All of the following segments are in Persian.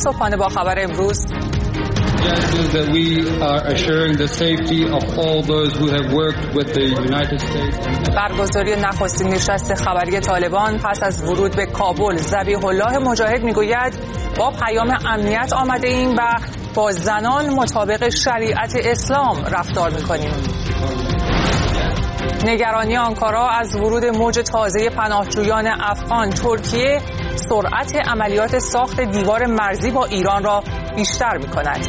صبحانه با خبر امروز. برگزاری نخستین نشست خبری طالبان پس از ورود به کابل، ذبیح الله مجاهد میگوید با پیام امنیت آمده ایم و با زنان مطابق شریعت اسلام رفتار میکنیم. نگرانی آنکارا از ورود موج تازه پناهجویان افغان، ترکیه سرعت عملیات ساخت دیوار مرزی با ایران را بیشتر می‌کند.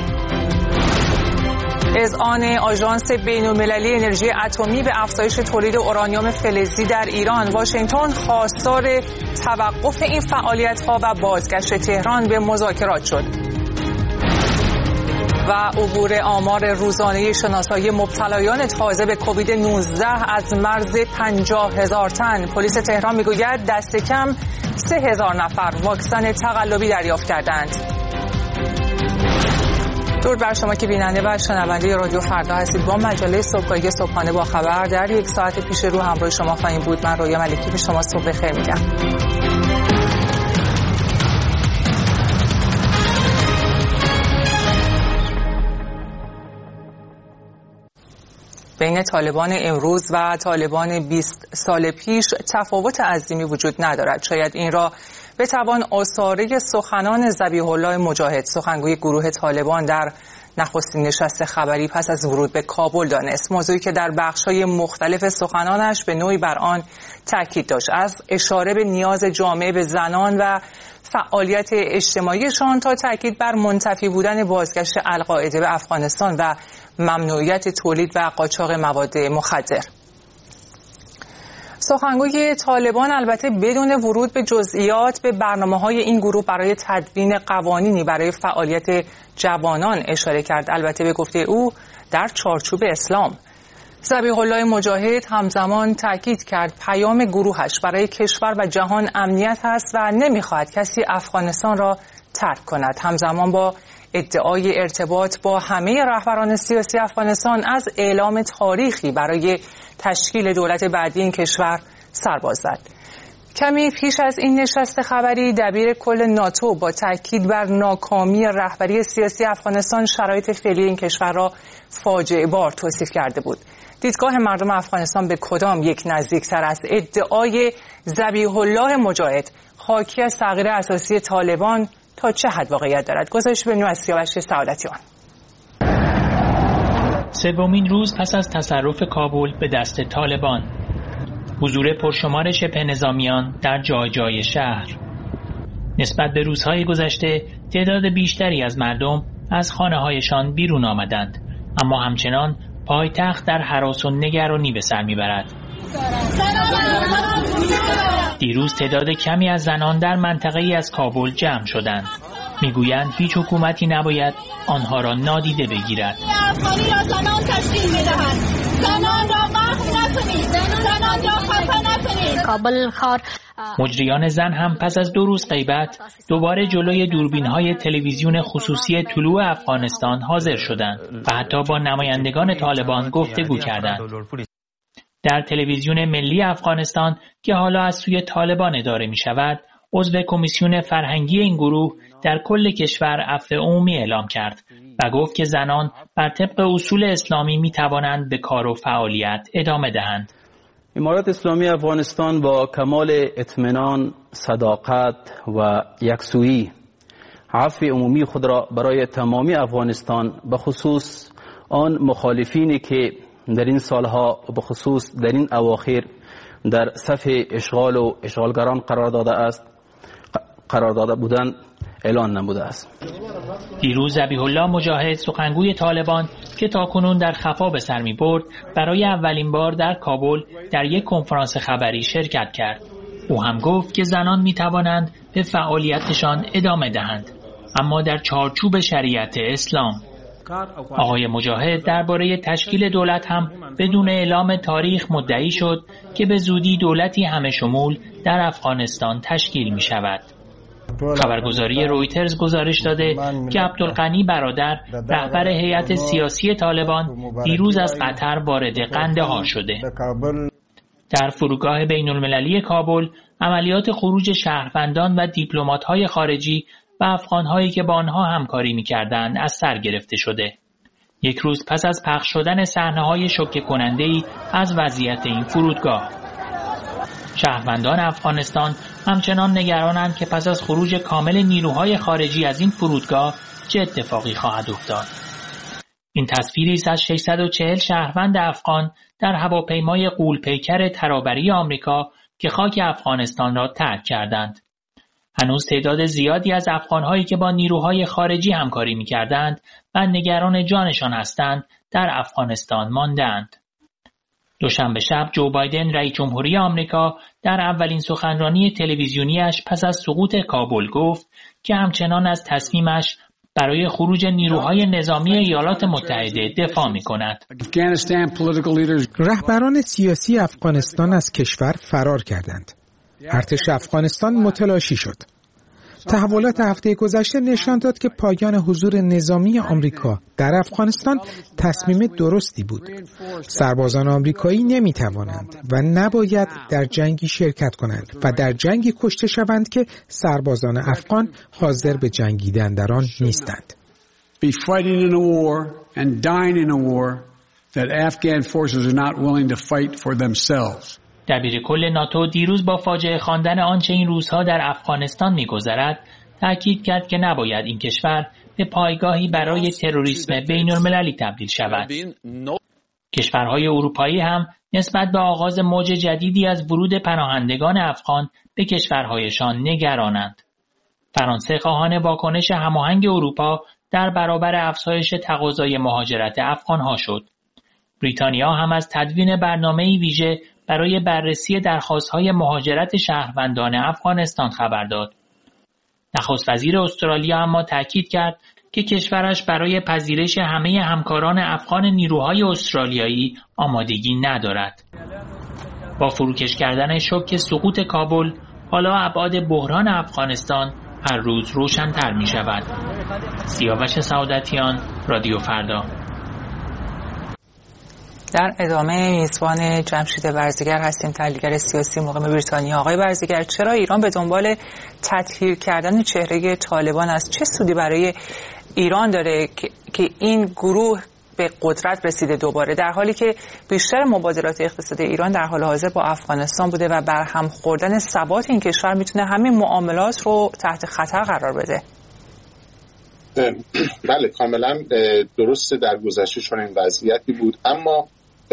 اذعان آژانس بین‌المللی انرژی اتمی به افزایش تولید اورانیوم فلزی در ایران، واشنگتن خواستار توقف این فعالیت‌ها و بازگشت تهران به مذاکرات شد. و عبور آمار روزانه شناسایی مبتلایان تازه به کووید 19 از مرز 50,000 تن. پلیس تهران میگوید دست کم 3,000 نفر واکسن تقلبی دریافت کردند. درود بر شما که بیننده و شنونده رادیو فردا هستید. با مجله صبحگاهی صبحانه با خبر در یک ساعت پیش رو همراه شما خواهیم بود. من رویا ملکی به شما صبح بخیر میگم. بین طالبان امروز و طالبان 20 سال پیش تفاوت عظیمی وجود ندارد. شاید این را بتوان آثاره سخنان ذبیح الله مجاهد، سخنگوی گروه طالبان در نخستین نشست خبری پس از ورود به کابل دانست. موضوعی که در بخش‌های مختلف سخنانش به نوعی بر آن تاکید داشت، از اشاره به نیاز جامعه به زنان و فعالیت اجتماعیشان تا تاکید بر منتفی بودن بازگشت القاعده به افغانستان و ممنوعیت تولید و قاچاق مواد مخدر. سخنگوی طالبان البته بدون ورود به جزئیات به برنامه‌های این گروه برای تدوین قوانینی برای فعالیت جوانان اشاره کرد. البته به گفته او در چارچوب اسلام. ذبیح الله مجاهد همزمان تاکید کرد پیام گروهش برای کشور و جهان امنیت است و نمی‌خواهد کسی افغانستان را ترک کند. همزمان با ادعای ارتباط با همه رهبران سیاسی افغانستان از اعلام تاریخی برای تشکیل دولت بعدی این کشور سر باز زد. کمی پیش از این نشست خبری دبیر کل ناتو با تاکید بر ناکامی رهبری سیاسی افغانستان شرایط فعلی این کشور را فاجعه بار توصیف کرده بود. دیدگاه مردم افغانستان به کدام یک نزدیکتر است؟ ادعای ذبیح الله مجاهد حاکی از تغییر اساسی طالبان تا چه حد واقعیت دارد؟ گزارش به از سیاوش سعادتیان. سومین روز پس از تصرف کابل به دست طالبان، حضور پرشمار شبه نظامیان در جای جای شهر. نسبت به روزهای گذشته تعداد بیشتری از مردم از خانه‌هایشان بیرون آمدند، اما همچنان پایتخت در هراس و نگرانی به سر میبرد. دیروز تعداد کمی از زنان در منطقه‌ای از کابل جمع شدند. میگویند هیچ حکومتی نباید آنها را نادیده بگیرد. افغانی را زنان تشکیل می‌دهند. زنان را محو نکنید. زنان را خفه نکنید. کابل خار مجریان زن هم پس از 2 روز غیبت دوباره جلوی دوربین‌های تلویزیون خصوصی طلوع افغانستان حاضر شدند و حتی با نمایندگان طالبان گفتگو کردند. در تلویزیون ملی افغانستان که حالا از سوی طالبان اداره می شود، عضو کمیسیون فرهنگی این گروه در کل کشور عفو عمومی اعلام کرد و گفت که زنان بر طبق اصول اسلامی می توانند به کار و فعالیت ادامه دهند. امارت اسلامی افغانستان با کمال اطمینان، صداقت و یکسویی عفو عمومی خود را برای تمامی افغانستان، به خصوص آن مخالفینی که در این سالها و به خصوص در این اواخر در صف اشغال و اشغالگران قرار داده بودند اعلان نموده است. دیروز ذبیح الله مجاهد، سخنگوی طالبان که تاکنون در خفا به سر می‌برد، برای اولین بار در کابل در یک کنفرانس خبری شرکت کرد. او هم گفت که زنان می‌توانند به فعالیتشان ادامه دهند، اما در چارچوب شریعت اسلام. آقای مجاهد درباره تشکیل دولت هم بدون اعلام تاریخ مدعی شد که به زودی دولتی همه شمول در افغانستان تشکیل می شود. خبرگزاری رویترز گزارش داده که عبدالغنی برادر، رهبر هیئت سیاسی طالبان، دیروز از قطر وارد قندهار شده. در فرودگاه بین المللی کابل، عملیات خروج شهروندان و دیپلمات‌های خارجی و افغان‌هایی که با آنها همکاری می‌کردند از سر گرفته شده. یک روز پس از پخش شدن صحنه‌های شوکه کننده‌ای از وضعیت این فرودگاه، شهروندان افغانستان همچنان نگرانند که پس از خروج کامل نیروهای خارجی از این فرودگاه چه اتفاقی خواهد افتاد. این تصویری است از 640 شهروند افغان در هواپیمای غول‌پیکر ترابری آمریکا که خاک افغانستان را ترک کردند. هنوز تعداد زیادی از افغان‌هایی که با نیروهای خارجی همکاری می‌کردند و نگران جانشان هستند در افغانستان مانده‌اند. دوشنبه شب جو بایدن رئیس جمهوری آمریکا در اولین سخنرانی تلویزیونیش پس از سقوط کابل گفت که همچنان از تصمیمش برای خروج نیروهای نظامی ایالات متحده دفاع می‌کند. رهبران سیاسی افغانستان از کشور فرار کردند. ارتش افغانستان متلاشی شد. تحولات هفته گذشته نشان داد که پایان حضور نظامی آمریکا در افغانستان تصمیم درستی بود. سربازان آمریکایی نمی‌توانند و نباید در جنگی شرکت کنند و در جنگی کشته شوند که سربازان افغان حاضر به جنگیدن در آن نیستند. Be fighting in a war and dying in a war that Afghan forces are not willing to fight for themselves. دبیرکل ناتو دیروز با فاجعه خواندن آنچه این روزها در افغانستان می‌گذرد تأکید کرد که نباید این کشور به پایگاهی برای تروریسم بین‌المللی تبدیل شود. کشورهای اروپایی هم نسبت به آغاز موج جدیدی از ورود پناهندگان افغان به کشورهایشان نگرانند. فرانسه خواهان واکنش هماهنگ اروپا در برابر افزایش تقاضای مهاجرت افغانها شد. بریتانیا هم از تدوین برنامه‌ای ویژه برای بررسی درخواست‌های مهاجرت شهروندان افغانستان خبر داد. نخست وزیر استرالیا اما تاکید کرد که کشورش برای پذیرش همه همکاران افغان نیروهای استرالیایی آمادگی ندارد. با فروکش کردن شوک سقوط کابل، حالا ابعاد بحران افغانستان هر روز روشن‌تر می‌شود. سیاوش سعادتیان، رادیو فردا. در ادامه میزبان جمشید برزگر هستیم، تحلیلگر سیاسی مقیم بریتانیا. آقای برزگر، چرا ایران به دنبال تطهیر کردن چهره طالبان است؟ چه سودی برای ایران داره که این گروه به قدرت رسیده دوباره، در حالی که بیشتر مبادلات اقتصادی ایران در حال حاضر با افغانستان بوده و برهم خوردن ثبات این کشور میتونه همه معاملات رو تحت خطر قرار بده؟ بله، کاملا درسته، در گذشته چون این وضعیتی بود، اما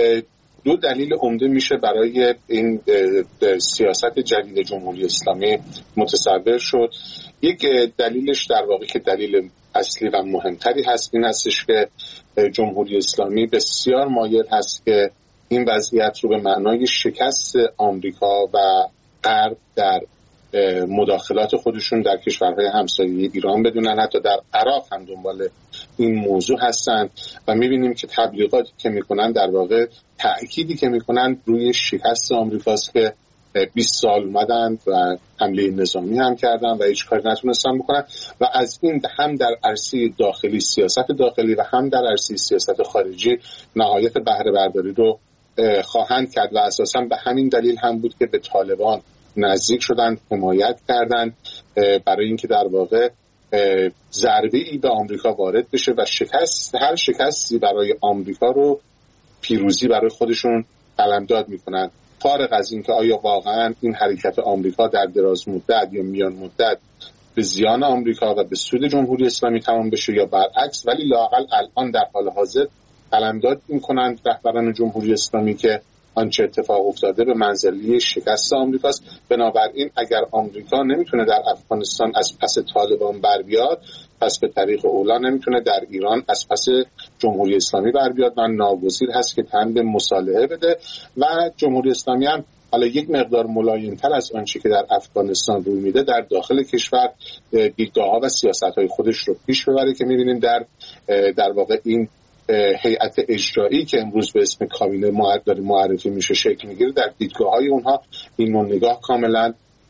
دو دلیل عمده میشه برای این سیاست جدید جمهوری اسلامی متصور شد. یک دلیلش در واقع که دلیل اصلی و مهمتری هست این هستش که جمهوری اسلامی بسیار مایل هست که این وضعیت رو به معنای شکست آمریکا و غرب در مداخلات خودشون در کشورهای همسایه ایران بدونن. حتی در عراق هم دنبال این موضوع هستن و میبینیم که تبلیغاتی که میکنن در واقع تأکیدی که میکنن روی شکست آمریکاست که 20 سال اومدن و حمله نظامی هم کردن و هیچ کاری نتونستن بکنن و از این هم در عرصه داخلی، سیاست داخلی و هم در عرصه سیاست خارجی نهایت بهره برداری رو خواهند کرد و اساساً به همین دلیل هم بود که به طالبان نزدیک شدن، حمایت کردن برای اینکه در واقع ضربه‌ای به آمریکا وارد بشه و هر شکستی برای آمریکا رو پیروزی برای خودشون قلمداد میکنن، فارغ از اینکه آیا واقعا این حرکت آمریکا در دراز مدت یا میان مدت به زیان آمریکا و به سود جمهوری اسلامی تمام بشه یا برعکس، ولی لااقل الان در حال حاضر قلمداد میکنند رهبران جمهوری اسلامی که آنچه اتفاق افتاده به منزله شکست آمریکاست. بنابراین اگر آمریکا نمیتونه در افغانستان از پس طالبان بر بیاد، پس به طریق اولا نمیتونه در ایران از پس جمهوری اسلامی بر بیاد و ناگزیر هست که تن به مصالحه بده و جمهوری اسلامی هم حالا یک مقدار ملایم‌تر از آنچه که در افغانستان روی میده در داخل کشور دیدگاه‌ها و سیاست‌های خودش رو پیش ببره که می‌بینیم در واقع این هیئت اجرایی که امروز به اسم کابینه معرفی میشه شکل میگیره. در دیدگاه‌های اونها این نوع نگاه کاملا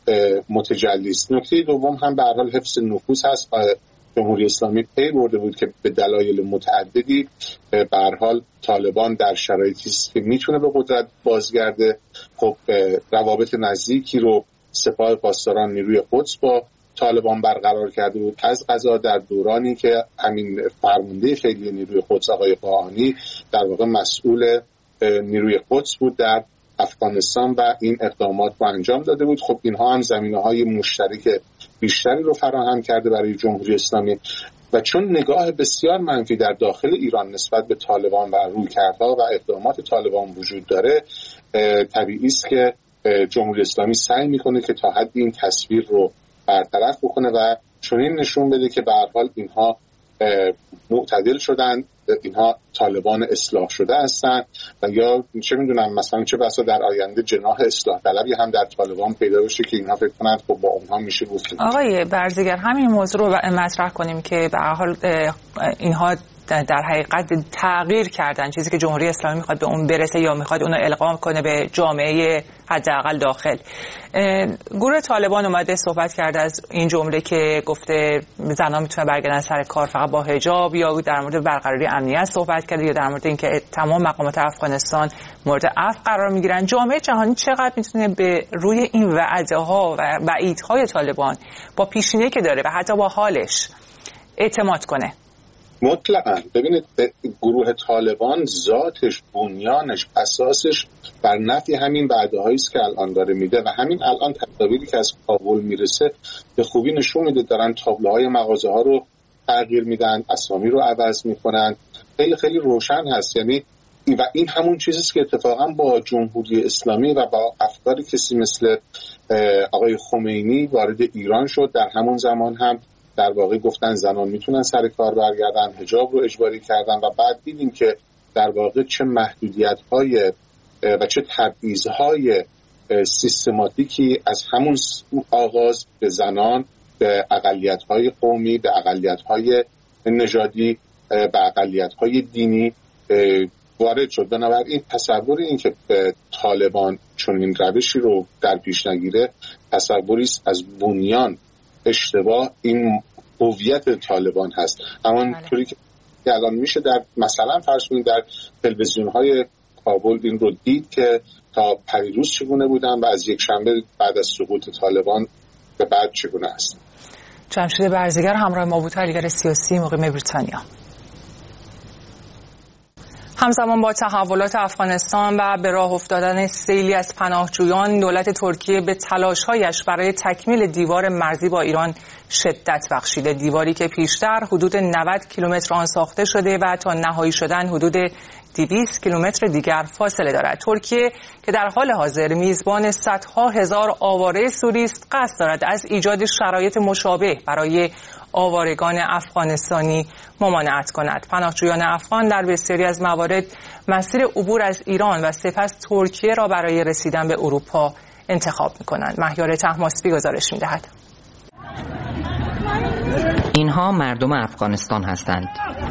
متجلی است. نکته دوم هم به هر حال حفظ نفوذ هست. جمهوری اسلامی پی برده بود که به دلایل متعددی به هر حال طالبان در شرایطی است که میتونه به قدرت بازگرده. خب روابط نزدیکی رو سپاه پاسداران نیروی قدس با طالبان برقرار کرده بود. از قضا در دورانی که همین فرمانده فعلی نیروی قدس آقای قاآنی در واقع مسئول نیروی قدس بود در افغانستان و این اقدامات رو انجام داده بود. خب اینها هم زمینه‌های مشترک بیشتری رو فراهم کرده برای جمهوری اسلامی و چون نگاه بسیار منفی در داخل ایران نسبت به طالبان و رویکردها و اقدامات طالبان وجود داره، طبیعی است که جمهوری اسلامی سعی میکنه که تا حدی این تصویر رو برطرف بکنه و چنین نشون بده که به هر حال اینها معتدل شدن، اینها طالبان اصلاح شده هستن و یا چه میدونم مثلا چه بسا در آینده جناح اصلاح طلبی هم در طالبان پیدا بشه که اینها فکر کنند خب با اونها میشه گفت. آقای برزگر، همین موضوع رو مطرح کنیم که به هر حال اینها در حقیقت تغییر کردن، چیزی که جمهوری اسلامی میخواد به اون برسه یا میخواد اونو القا کنه به جامعه حداقل داخل. گروه طالبان اومده صحبت کرده از این جمله که گفته زنان میتونه برگردن سر کار فقط با حجاب، یا در مورد برقراری امنیت صحبت کرده، یا در مورد اینکه تمام مقامات افغانستان مورد عفو قرار میگیرن. جامعه جهانی چقدر میتونه به روی این وعده ها و وعیدهای طالبان با پیشینه‌ای که داره و حتی با حالش اعتماد کنه؟ مطلقاً. ببینید گروه طالبان ذاتش، بنیانش، اساسش بر نفی همین وعده‌هایی است که الان داره میده و همین الان تصاویری که از کابل میرسه به خوبی نشون میده. دارن تابلوهای مغازه‌ها رو تغییر میدن، اسامی رو عوض میکنن، خیلی خیلی روشن هست. یعنی و این همون چیزی است که اتفاقا با جمهوری اسلامی و با افکار کسی مثل آقای خمینی وارد ایران شد. در همون زمان هم در واقع گفتن زنان میتونن سر کار برگردن، حجاب رو اجباری کردن و بعد دیدیم که در واقع چه محدودیت‌های و چه تبعیض‌های سیستماتیکی از همون آغاز به زنان، به اقلیت‌های قومی، به اقلیت‌های نژادی، به اقلیت‌های دینی وارد شد. بنابراین تصور این که طالبان چنین روشی رو در پیش نگیره تصوری است از بنیان اشتباه. این هویت طالبان هست. همانطوری که الان میشه در مثلا فرض کنید در تلویزیون‌های کابل این رو دید که تا پریروز چگونه بودن و از یک شنبه بعد از سقوط طالبان به بعد چگونه است. جمشید برزگر همراه ما بود، تحلیلگر سیاسی مقیم بریتانیا. همزمان با تحولات افغانستان و به راه افتادن سیلی از پناهجویان، دولت ترکیه به تلاش‌هایش برای تکمیل دیوار مرزی با ایران شدت بخشیده. دیواری که پیشتر حدود 90 کیلومتر آن ساخته شده و تا نهایی شدن حدود 200 کیلومتر دیگر فاصله دارد. ترکیه که در حال حاضر میزبان صدها هزار آواره سوری است، قصد دارد از ایجاد شرایط مشابه برای آوارگان افغانستانی ممانعت کند. پناهجویان افغان در بسیاری از موارد مسیر عبور از ایران و سپس ترکیه را برای رسیدن به اروپا انتخاب می‌کنند. مهیار طهماسبی گزارش می‌دهد. اینها مردم افغانستان هستند.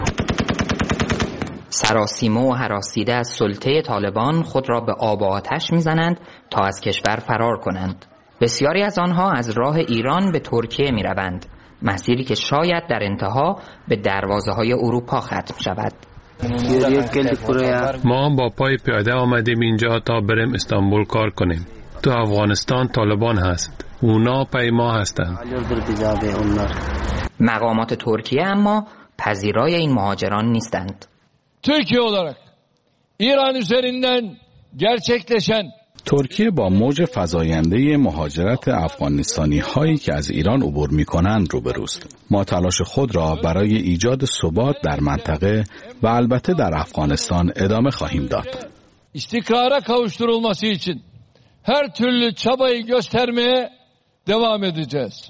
سراسیمه و هراسیده از سلطه طالبان خود را به آب و آتش می‌زنند تا از کشور فرار کنند. بسیاری از آنها از راه ایران به ترکیه می‌روند، مسیری که شاید در انتها به دروازه‌های اروپا ختم شود. ما با پای پیاده آمدیم اینجا تا بریم استانبول کار کنیم. تو افغانستان طالبان هست، اونا پای ما هستند. مقامات ترکیه اما پذیرای این مهاجران نیستند. Türkiye olarak İran üzerinden gerçekleşen ترکیه با موج فزاینده مهاجرت افغانستانی هایی که از ایران عبور می کنند روبروست. ما تلاش خود را برای ایجاد ثبات در منطقه و البته در افغانستان ادامه خواهیم داد. istikrara kavuşturulması için her türlü çabayı göstermeye devam edeceğiz.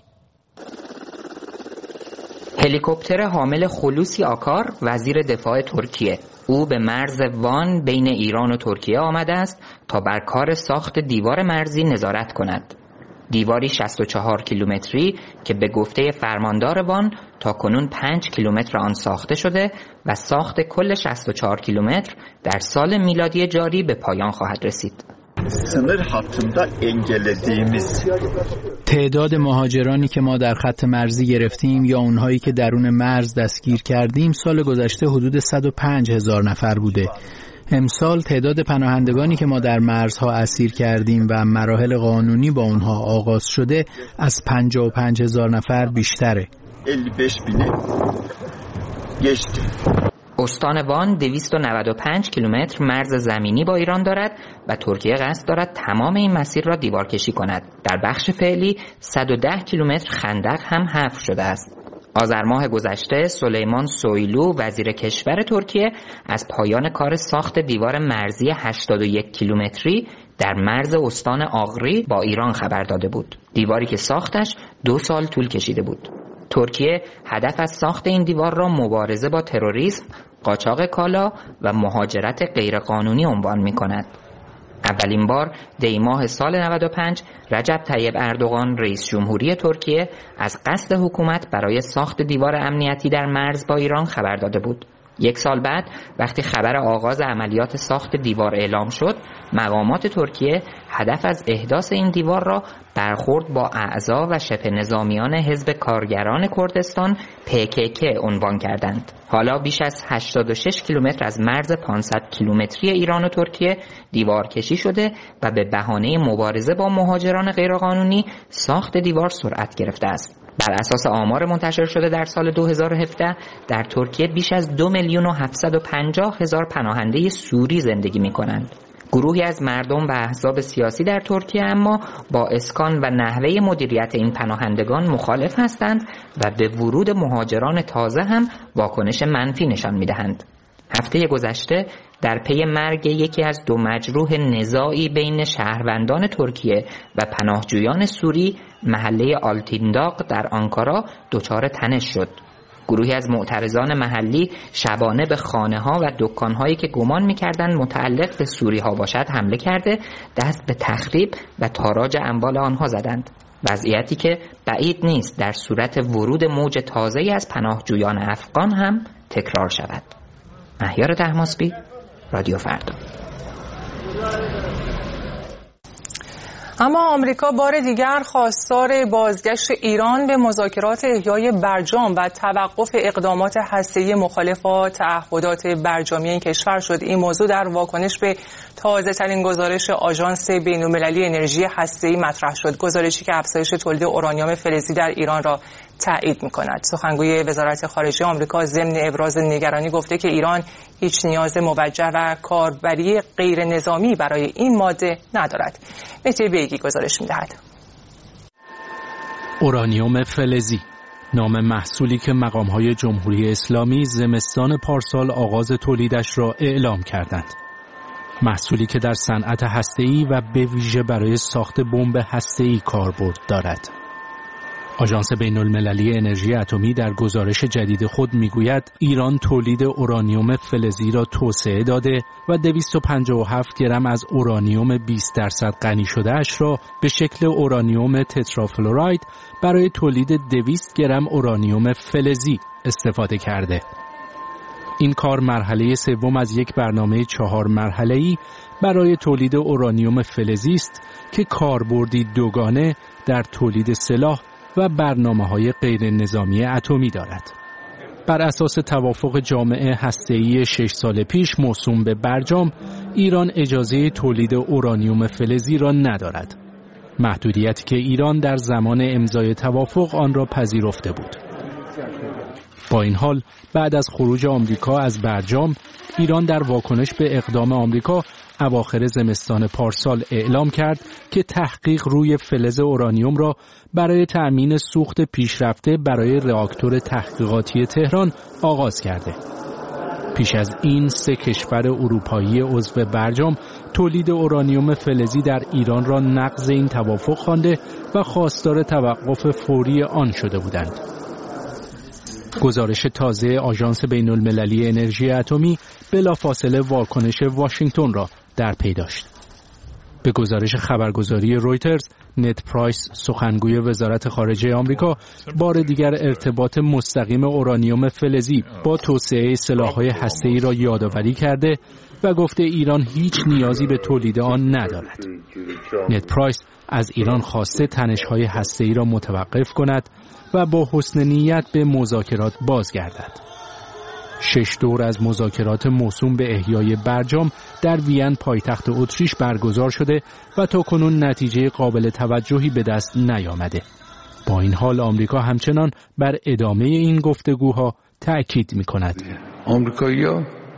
هلیکوپتر حامل خلوصی آکار وزیر دفاع ترکیه، او به مرز وان بین ایران و ترکیه آمده است تا بر کار ساخت دیوار مرزی نظارت کند. دیواری 64 کیلومتری که به گفته فرماندار وان تاکنون 5 کیلومتر آن ساخته شده و ساخت کل 64 کیلومتر در سال میلادی جاری به پایان خواهد رسید. sınır hattında engellediğimiz تعداد مهاجرانی که ما در خط مرزی گرفتیم یا اونهایی که درون مرز دستگیر کردیم سال گذشته حدود 105,000 نفر بوده. امسال تعداد پناهندگانی که ما در مرزها اسیر کردیم و مراحل قانونی با اونها آغاز شده از 55,000 نفر بیشتره. استان وان 295 کیلومتر مرز زمینی با ایران دارد و ترکیه قصد دارد تمام این مسیر را دیوارکشی کند. در بخش فعلی 110 کیلومتر خندق هم حفر شده است. آذر ماه گذشته سلیمان سویلو وزیر کشور ترکیه از پایان کار ساخت دیوار مرزی 81 کیلومتری در مرز استان آغری با ایران خبر داده بود. دیواری که ساختش 2 سال طول کشیده بود. ترکیه هدف از ساخت این دیوار را مبارزه با تروریسم، قاچاق کالا و مهاجرت غیرقانونی عنوان می‌کند. اولین بار دی ماه سال 95 رجب طیب اردوغان رئیس جمهوری ترکیه از قصد حکومت برای ساخت دیوار امنیتی در مرز با ایران خبر داده بود. 1 سال بعد وقتی خبر آغاز عملیات ساخت دیوار اعلام شد، مقامات ترکیه هدف از احداث این دیوار را برخورد با اعضا و شبه نظامیان حزب کارگران کردستان PKK عنوان کردند. حالا بیش از 86 کیلومتر از مرز 500 کیلومتری ایران و ترکیه دیوار کشی شده و به بهانه مبارزه با مهاجران غیرقانونی ساخت دیوار سرعت گرفته است. بر اساس آمار منتشر شده در سال 2017 در ترکیه بیش از 2,750,000 پناهنده سوری زندگی می کنند. گروهی از مردم و احزاب سیاسی در ترکیه اما با اسکان و نحوه مدیریت این پناهندگان مخالف هستند و به ورود مهاجران تازه هم واکنش منفی نشان می دهند. هفته گذشته در پی مرگ یکی از 2 مجروح نزاعی بین شهروندان ترکیه و پناهجویان سوری محله آلتینداق در آنکارا دچار تنش شد. گروهی از معترضان محلی شبانه به خانه‌ها و دکان‌هایی که گمان می‌کردند متعلق به سوری‌ها باشد حمله کرده دست به تخریب و تاراج اموال آنها زدند. وضعیتی که بعید نیست در صورت ورود موج تازه‌ای از پناهجویان افغان هم تکرار شود. مهیار طهماسبی، رادیو فردا. اما آمریکا بار دیگر خواستار بازگشت ایران به مذاکرات احیای برجام و توقف اقدامات هسته‌ای مخالف با تعهدات برجامی این کشور شد. این موضوع در واکنش به تازه‌ترین گزارش آژانس بین‌المللی انرژی هسته‌ای مطرح شد. گزارشی که افزایش تولید اورانیوم فلزی در ایران را تایید می‌کند. سخنگوی وزارت خارجه آمریکا ضمن ابراز نگرانی گفته که ایران هیچ نیاز موجه و کاربری غیر نظامی برای این ماده ندارد. مهدی بیگی گزارش می‌دهد. اورانیوم فلزی، نام محصولی که مقام‌های جمهوری اسلامی زمستان پارسال آغاز تولیدش را اعلام کردند. محصولی که در صنعت هسته‌ای و به ویژه برای ساخت بمب هسته‌ای کاربرد دارد. آژانس بین‌المللی انرژی اتمی در گزارش جدید خود میگوید ایران تولید اورانیوم فلزی را توسعه داده و 257 گرم از اورانیوم 20% غنی شده اش را به شکل اورانیوم تترافلوراید برای تولید 200 گرم اورانیوم فلزی استفاده کرده. این کار مرحله سوم از یک برنامه 4 مرحله‌ای برای تولید اورانیوم فلزی است که کاربردی دوگانه در تولید سلاح و برنامه‌های غیر نظامی اتمی دارد. بر اساس توافق جامعه هسته‌ای 6 سال پیش موسوم به برجام، ایران اجازه تولید اورانیوم فلزی را ندارد. محدودیتی که ایران در زمان امضای توافق آن را پذیرفته بود. با این حال بعد از خروج آمریکا از برجام، ایران در واکنش به اقدام آمریکا اواخر زمستان پارسال اعلام کرد که تحقیق روی فلز اورانیوم را برای تأمین سوخت پیشرفته برای راکتور تحقیقاتی تهران آغاز کرده. پیش از این 3 کشور اروپایی عضو برجام تولید اورانیوم فلزی در ایران را نقض این توافق خوانده و خواستار توقف فوری آن شده بودند. گزارش تازه آژانس بین‌المللی انرژی اتمی بلافاصله واکنش واشنگتن را در پی داشت. به گزارش خبرگزاری رویترز، نت پرایس سخنگوی وزارت خارجه آمریکا بار دیگر ارتباط مستقیم اورانیوم فلزی با توسعه سلاح‌های هسته‌ای را یادآوری کرده و گفته ایران هیچ نیازی به تولید آن ندارد. نت پرایس از ایران خواسته تنش‌های هسته‌ای را متوقف کند و با حسن نیت به مذاکرات بازگردد. 6 دور از مذاکرات موسوم به احیای برجام در وین پایتخت اتریش برگزار شده و تاکنون نتیجه قابل توجهی به دست نیامده. با این حال آمریکا همچنان بر ادامه این گفتگوها تأکید می‌کند. آمریکایی‌ها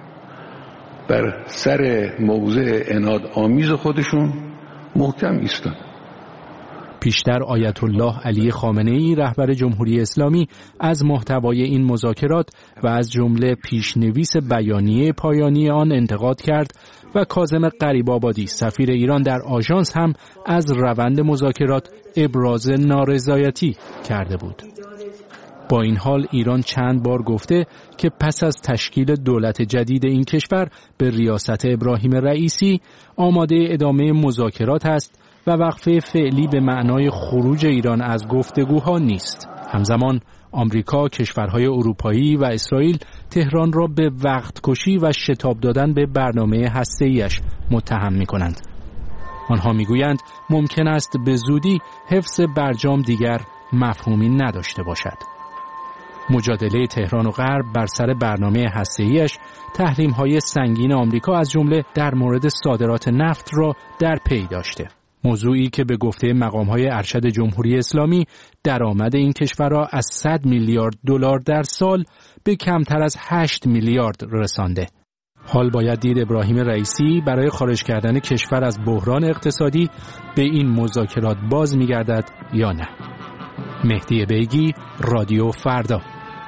بر سر موضع عناد آمیز خودشون محکم ایستادند. پیشتر آیت الله علی خامنه‌ای رهبر جمهوری اسلامی از محتوای این مذاکرات و از جمله پیشنویس بیانیه پایانی آن انتقاد کرد و کاظم غریب‌آبادی سفیر ایران در آژانس هم از روند مذاکرات ابراز نارضایتی کرده بود. با این حال ایران چند بار گفته که پس از تشکیل دولت جدید این کشور به ریاست ابراهیم رئیسی آماده ادامه مذاکرات است و وقفه فعلی به معنای خروج ایران از گفتگوها نیست. همزمان آمریکا، کشورهای اروپایی و اسرائیل تهران را به وقت کشی و شتاب دادن به برنامه هسته‌ایش متهم می‌کنند. آنها می‌گویند ممکن است به زودی حفظ برجام دیگر مفهومی نداشته باشد. مجادله تهران و غرب بر سر برنامه هسته‌ایش تحریم‌های سنگین آمریکا از جمله در مورد صادرات نفت را در پی داشته. موضوعی که به گفته مقام‌های ارشد جمهوری اسلامی درآمد این کشور را از 100 میلیارد دلار در سال به کمتر از 8 میلیارد رسانده. حال باید دید ابراهیم رئیسی برای خارج کردن کشور از بحران اقتصادی به این مذاکرات باز می‌گردد یا نه. مهدی بیگی، رادیو فردا.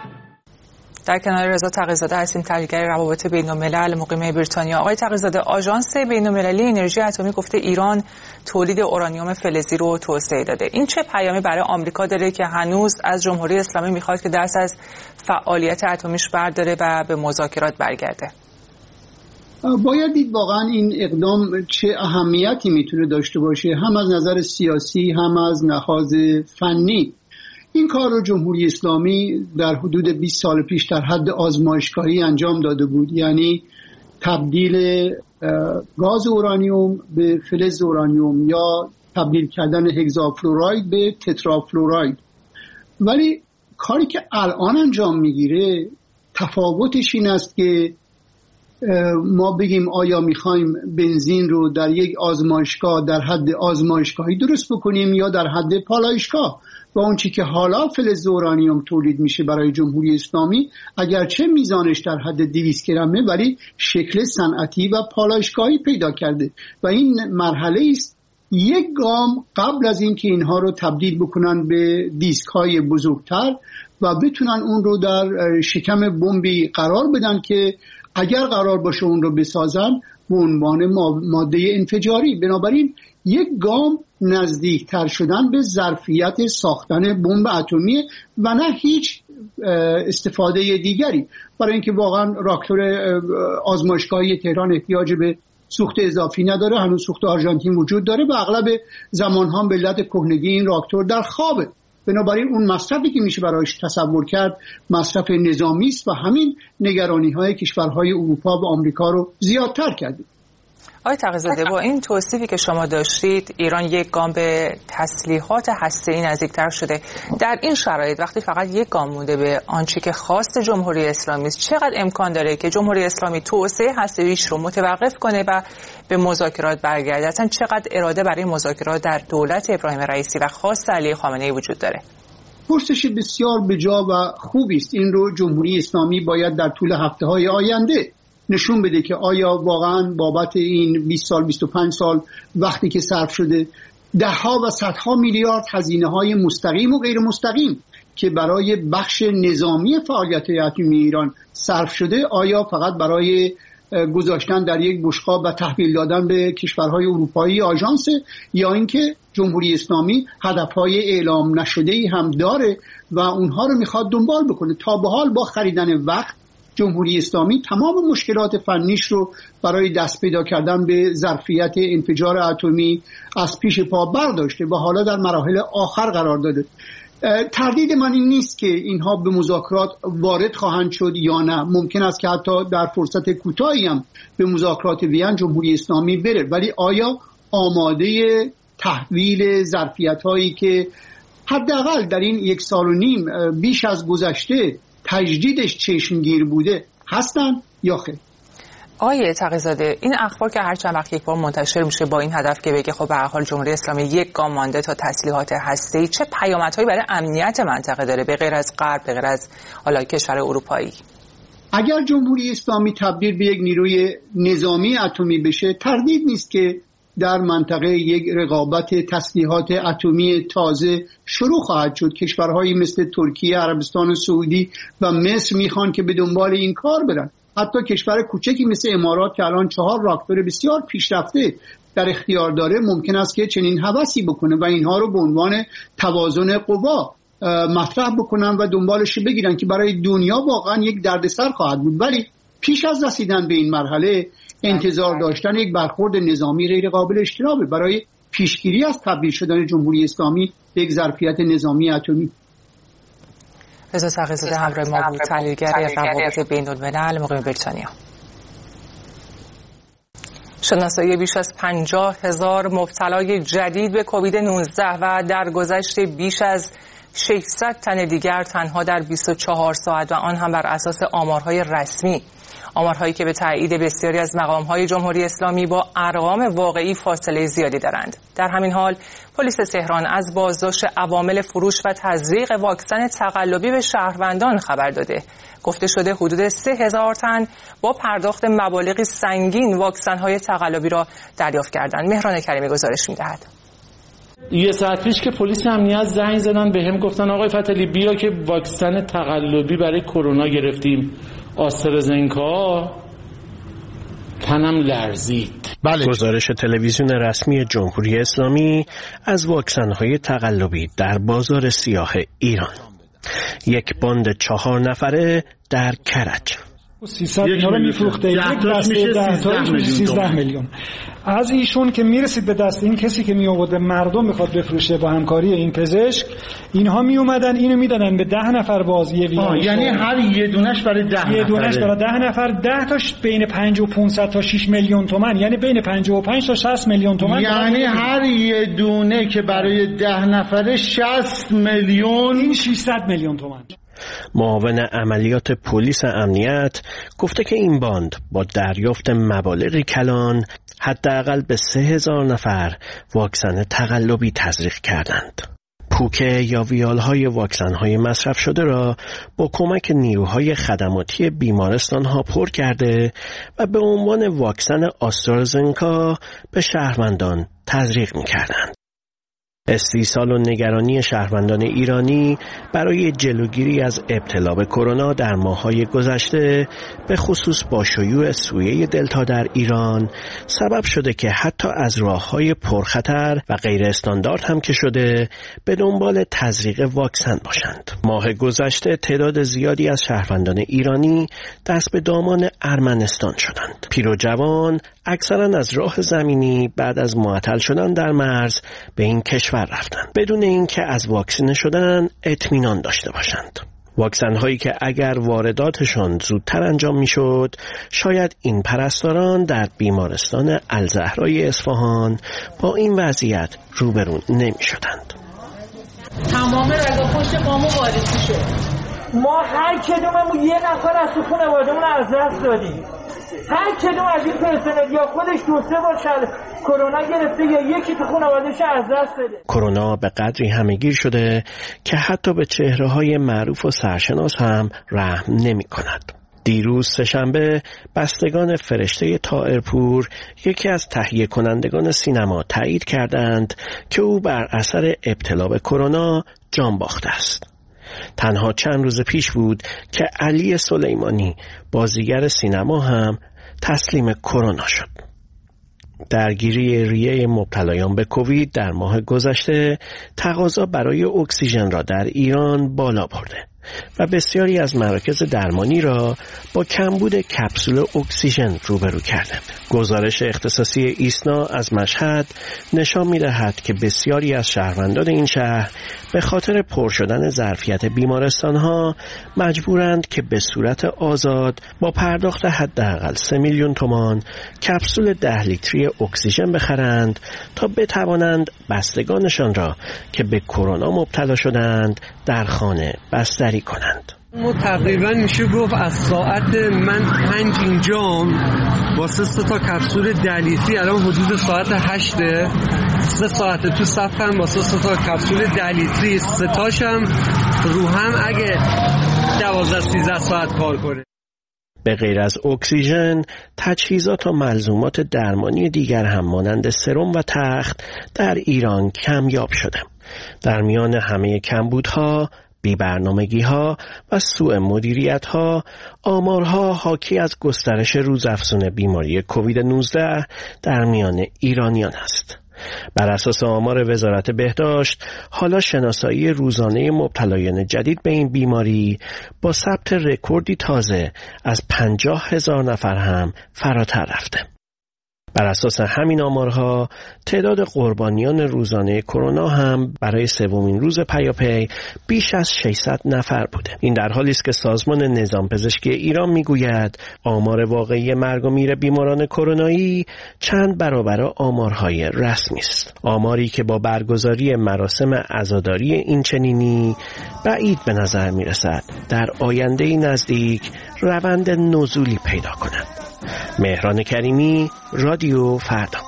در کنار رضا تقی‌زاده هستیم، تحلیلگر روابط بین‌الملل مقیم بریتانیا. آقای تقی‌زاده، آژانس بین‌المللی انرژی اتمی گفته ایران تولید اورانیوم فلزی رو توسعه داده. این چه پیامی برای آمریکا داره که هنوز از جمهوری اسلامی میخواد که دست از فعالیت اتمیش برداره و به مذاکرات برگرده؟ باید دید واقعا این اقدام چه اهمیتی میتونه داشته باشه، هم از نظر سیاسی هم از لحاظ فنی. این کار رو جمهوری اسلامی در حدود 20 سال پیش در حد آزمایشگاهی انجام داده بود، یعنی تبدیل گاز اورانیوم به فلز اورانیوم یا تبدیل کردن هگزافلوراید به تترافلوراید. ولی کاری که الان انجام میگیره تفاوتش این است که ما بگیم آیا میخوایم بنزین رو در یک آزمایشگاه در حد آزمایشگاهی درست بکنیم یا در حد پالایشگاه. و اون چی که حالا فلز اورانیوم تولید میشه برای جمهوری اسلامی اگرچه میزانش در حد 200 گرمه ولی شکل صنعتی و پالایشگاهی پیدا کرده و این مرحله است یک گام قبل از اینکه اینها رو تبدیل بکنن به دیسک های بزرگتر و بتونن اون رو در شکم بمبی قرار بدن که اگر قرار باشه اون رو بسازن به عنوان ماده انفجاری. بنابراین یک گام نزدیکتر شدن به ظرفیت ساختن بمب اتمی و نه هیچ استفاده دیگری، برای اینکه واقعا راکتور آزمایشگاهی تهران احتیاج به سوخت اضافی نداره. هنوز سوخت آرژانتین وجود داره و اغلب زمانها به علت کهنگی این راکتور در خوابه. بنابراین اون مصرفی که میشه برایش تصور کرد مصرف نظامی است و همین نگرانی‌های کشورهای اروپا و آمریکا رو زیادتر کرده. آقای تقی‌زاده، با این توصیفی که شما داشتید ایران یک گام به تسلیحات هسته‌ای نزدیکتر شده. در این شرایط وقتی فقط یک گام مونده به آنچه که خواست جمهوری اسلامی است، چقدر امکان داره که جمهوری اسلامی توسعه هسته‌ایش رو متوقف کنه و به مذاکرات برگرده؟ اصلا چقدر اراده برای مذاکرات در دولت ابراهیم رئیسی و خواست علی خامنه‌ای وجود داره؟ پرسش بسیار بجا و خوبی است. این رو جمهوری اسلامی باید در طول هفته‌های آینده نشون بده که آیا واقعا بابت این 20 سال 25 سال وقتی که صرف شده ده‌ها و صدها میلیارد هزینه‌های مستقیم و غیر مستقیم که برای بخش نظامی فعالیت اتمی ایران صرف شده آیا فقط برای گذاشتن در یک بشقاب و تحویل دادن به کشورهای اروپایی آژانس، یا اینکه جمهوری اسلامی هدفهای اعلام نشده‌ای هم داره و اونها رو میخواد دنبال بکنه. تا به حال با خریدن وقت جمهوری اسلامی تمام مشکلات فنیش رو برای دست پیدا کردن به ظرفیت انفجار اتمی از پیش پا برداشته و حالا در مراحل آخر قرار داده. تردید من این نیست که اینها به مذاکرات وارد خواهند شد یا نه. ممکن است که حتی در فرصت کوتاهی هم به مذاکرات وین جمهوری اسلامی بره، ولی آیا آماده تحویل ظرفیت‌هایی که حداقل در این 1.5 سال بیش از گذشته تجدیدش چشمگیر بوده هستن یا خیر. آقای تقی‌زاده، این اخبار که هر چند وقت یک بار منتشر میشه با این هدف که بگه خب به هر حال جمهوری اسلامی یک گام مانده تا تسلیحات هسته‌ای، چه پیامدهایی برای امنیت منطقه داره به غیر از غرب، به غیر از حالا کشور اروپایی؟ اگر جمهوری اسلامی تبدیل به یک نیروی نظامی اتمی بشه، تردید نیست که در منطقه یک رقابت تسلیحات اتمی تازه شروع خواهد شد. کشورهایی مثل ترکیه، عربستان سعودی و مصر میخوان که به دنبال این کار برن. حتی کشور کوچکی مثل امارات که الان 4 راکتور بسیار پیشرفته در اختیار داره ممکن است که چنین هوسی بکنه و اینها رو به عنوان توازن قوا مطرح بکنن و دنبالش بگیرن که برای دنیا واقعا یک دردسر خواهد بود. ولی پیش از رسیدن به این مرحله انتظار داشتن یک برخورد نظامی غیر قابل اجتنابه برای پیشگیری از تبدیل شدن جمهوری اسلامی به یک ظرفیت نظامی اتمی. رضا تقی‌زاده همراه ما بود، تحلیلگر روابط بین‌الملل مقیم بریتانیا. شناسایی بیش از 50,000 مبتلای جدید به کووید 19 و در گذشت بیش از 600 تن دیگر تنها در 24 ساعت و آن هم بر اساس آمارهای رسمی، آمارهایی که به تایید بسیاری از مقام‌های جمهوری اسلامی با ارقام واقعی فاصله زیادی دارند. در همین حال پلیس تهران از بازداشت عوامل فروش و تزریق واکسن تقلبی به شهروندان خبر داده. گفته شده حدود 3,000 تن با پرداخت مبالغی سنگین واکسن‌های تقلبی را دریافت کردند. مهران کریمی گزارش می‌دهد. یه ساعت پیش که پلیس امنیت زنگ زدن بهم گفتن آقای فتحی بیا که واکسن تقلبی برای کرونا گرفتیم، آسترازنکا. تنم لرزید. بله. گزارش تلویزیون رسمی جمهوری اسلامی از واکسن‌های تقلبی در بازار سیاه ایران. یک باند 4 نفره در کرج. 300 اینا رو میفروخته، یک دسته 10 تاش میشه 13 میلیون. از ایشون که میرسید به دست این کسی که می آورده مردم میخواد بفروشه با همکاری این پزشک، اینها می اومدن اینو میدادن به 10 نفر بازی ویژه. یعنی هر یه دونش برای 10 نفر، یه دونش برای 10 نفر، 10 تاش بین 5 و 500 تا 6 میلیون تومان، یعنی بین 55 تا 60 میلیون تومان. یعنی هر یه دونه که برای 10 نفره 60 میلیون، این 600 میلیون تومان. معاون عملیات پلیس امنیت گفته که این باند با دریافت مبالغی کلان حداقل به 3,000 نفر واکسن تقلبی تزریق کردند. پوکه یا ویالهای واکسن‌های مصرف شده را با کمک نیروهای خدماتی بیمارستان‌ها پر کرده و به عنوان واکسن آسترازنکا به شهروندان تزریق می‌کردند. استیصال و نگرانی شهروندان ایرانی برای جلوگیری از ابتلا به کرونا در ماه‌های گذشته به خصوص با شیوع سویه دلتا در ایران سبب شده که حتی از راه‌های پرخطر و غیر استاندارد هم که شده به دنبال تزریق واکسن باشند. ماه گذشته تعداد زیادی از شهروندان ایرانی دست به دامان ارمنستان شدند. پیر و جوان اکثرا از راه زمینی بعد از معطل شدن در مرز به این کشور رفتند بدون اینکه از واکسینه شدن اطمینان داشته باشند. واکسن هایی که اگر وارداتشان زودتر انجام میشد شاید این پرستاران در بیمارستان الزهرای اصفهان با این وضعیت روبرو نمی شدند. تمام رگا پشت پامون واریسی شد. ما هر کدوممون یه نفر از تو خانواده‌مون از دست دادیم. هر کدوم از این پرسنل یا خودش 2-3 بار کرونا گرفته یا یکی تو خانواده‌اش از دست داده. کرونا به قدری همه‌گیر شده که حتی به چهره‌های معروف و سرشناس هم رحم نمی‌کند. دیروز سه‌شنبه بستگان فرشته طائرپور یکی از تهیه کنندگان سینما تایید کردند که او بر اثر ابتلا به کرونا جان باخته است. تنها چند روز پیش بود که علی سلیمانی بازیگر سینما هم تسلیم کرونا شد. درگیری ریه مبتلایان به کووید در ماه گذشته تقاضا برای اکسیژن را در ایران بالا برده و بسیاری از مراکز درمانی را با کمبود کپسول اکسیژن روبرو کرده. گزارش اختصاصی ایسنا از مشهد نشان می‌دهد که بسیاری از شهروندان این شهر به خاطر پر شدن ظرفیت بیمارستان‌ها مجبورند که به صورت آزاد با پرداخت حداقل 3 میلیون تومان کپسول 10 لیتری اکسیژن بخرند تا بتوانند بستگانشان را که به کرونا مبتلا شدند در خانه بستری جمع‌آوری کنند. ما تقریبا میشه گفت از ساعت من 5 اینجام واسه 3 تا کپسول 10 لیتری الان حدود ساعت 8 3 ساعت تو صفم واسه 3 تا کپسول 10 لیتری 3 تاشم رو هم اگه 12-13 ساعت کار کنه. به غیر از اکسیژن، تجهیزات و ملزومات درمانی دیگر هم مانند سرم و تخت در ایران کمیاب شده. در میان همه کمبودها، بی‌برنامگی‌ها و سوء مدیریت‌ها، آمارها حاکی از گسترش روزافزون بیماری کووید 19 در میان ایرانیان است. بر اساس آمار وزارت بهداشت، حالا شناسایی روزانه مبتلایان جدید به این بیماری با ثبت رکوردی تازه از 50,000 نفر هم فراتر رفته. بر اساس همین آمارها، تعداد قربانیان روزانه کرونا هم برای سومین روز پیاپی بیش از 600 نفر بوده. این در حالی است که سازمان نظام پزشکی ایران میگوید آمار واقعی مرگ و میر بیماران کرونایی چند برابر آمارهای رسمی است. آماری که با برگزاری مراسم عزاداری این چنینی بعید به نظر میرسد در آینده نزدیک روند نزولی پیدا کند. مهران کریمی، رادیو فردا.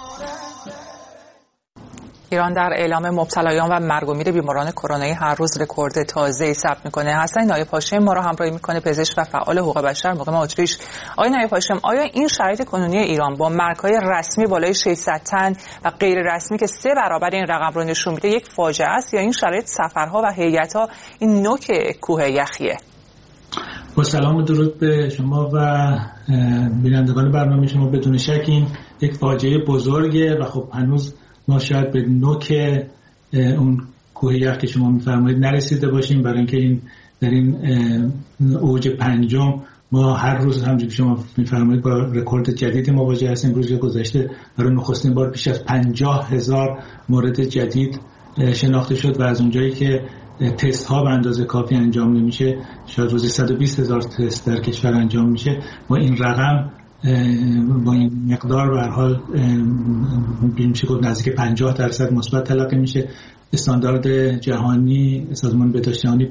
ایران در اعلام مبتلایان و مرگ و میر بیماران کرونایی هر روز رکورد تازه‌ای ثبت می‌کنه. حسن نایب هاشم ما را همراهی می‌کنه، پزشک و فعال حقوق بشر مقیم اتریش. آقای نایب هاشم، آیا این شرایط کنونی ایران با مرگ‌های رسمی بالای 600 تن و غیر رسمی که 3 برابر این رقم رو نشون میده یک فاجعه است یا این شرایط سفرها و هیئت‌ها این نوک کوه یخیه؟ با سلام و درود به شما و بینندگان برنامه شما. بدون شک این یک فاجعه بزرگه و خب هنوز ما شاید به نوک اون کوه یخ که شما میفرمایید نرسیده باشیم، برای اینکه این در این اوج پنجم ما هر روز همونجوری که شما میفرمایید با رکورد جدید مواجه هستیم. روز گذشته برای نخستین بار بیش از 50,000 مورد جدید شناخته شد و از اونجایی که تست ها به اندازه کافی انجام نمیشه، شاید روزی 120,000 تست در کشور انجام میشه، با این رقم با این مقدار به هر حال میشه گفت نزدیک 50% مثبت تلقی میشه. استاندارد جهانی سازمان بهداشت جهانی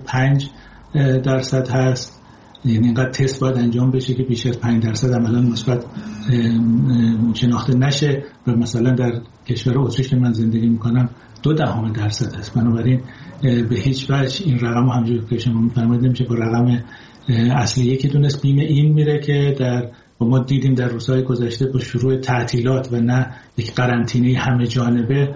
5% هست، یعنی اینقدر تست باید انجام بشه که بیش از 5% عملا مثبت شناخته نشه و مثلا در کشور اتریش که من زندگی میکنم 0.2% است. بنابراین به هیچ وجه این رقم همونجوری که شما میفرمایید نمیشه با رقم اصلی که دونست. بیم این میره که ما دیدیم در روزهای گذشته با شروع تعطیلات و نه یک قرنطینه همه جانبه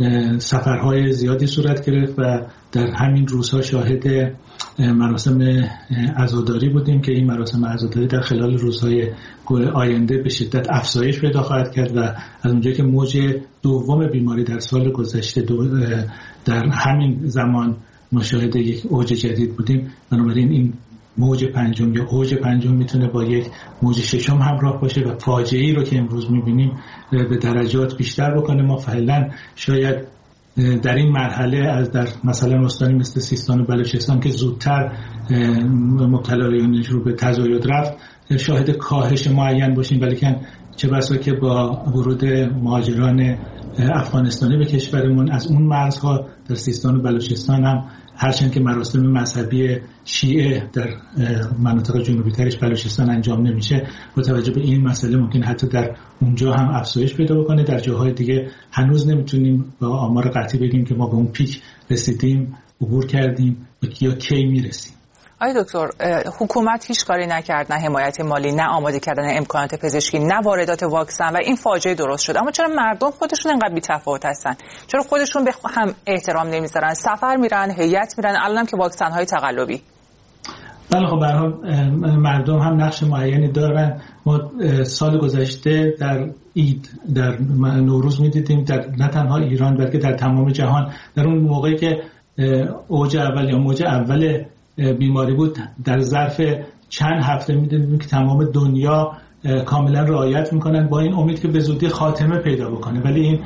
سفرهای زیادی صورت گرفت و در همین روزها شاهد مراسم عزاداری بودیم که این مراسم عزاداری در خلال روزهای آینده به شدت افزایش پیدا خواهد کرد و از اونجایی که موج دوم بیماری در سال گذشته در همین زمان مشاهده یک اوج جدید بودیم، بنابراین این موج پنجم یا اوج پنجم میتونه با یک موج ششم همراه باشه و فاجعه‌ای رو که امروز میبینیم به درجات بیشتر بکنه. ما فعلا شاید در این مرحله از در مثلا استانی مثل سیستان و بلوچستان که زودتر مبتلایانش رو به تزاید رفت شاهد کاهش معین باشیم، ولیکن چه بسا که با ورود مهاجران افغانستانی به کشورمون از اون مرزها در سیستان و بلوچستان هم هرچند که مراسم مذهبی شیعه در مناطق جنوبی ترش بلوچستان انجام نمیشه، با توجه به این مسئله ممکن حتی در اونجا هم افزایش پیدا بکنه. در جاهای دیگه هنوز نمیتونیم با آمار قطعی بگیم که ما به اون پیک رسیدیم، عبور کردیم یا کی میرسیم. آقای دکتر، حکومت هیچ کاری نکرد، نه حمایت مالی، نه آماده کردن امکانات پزشکی، نه واردات واکسن و این فاجعه درست شد. اما چرا مردم خودشون اینقدر بی‌تفاوت هستن؟ چرا خودشون به هم احترام نمیذارن؟ سفر میرن، هیئت میرن، الانم که واکسن های تقلبی. بله خب به هر حال مردم هم نقش معینی دارن. ما سال گذشته در عید در نوروز می‌دیدیم در نه تنها ایران بلکه در تمام جهان در اون موقعی که اوج اول یا موج اول بیماری بود در ظرف چند هفته می‌دیدیم که تمام دنیا کاملا رعایت میکنن با این امید که به زودی خاتمه پیدا بکنه، ولی این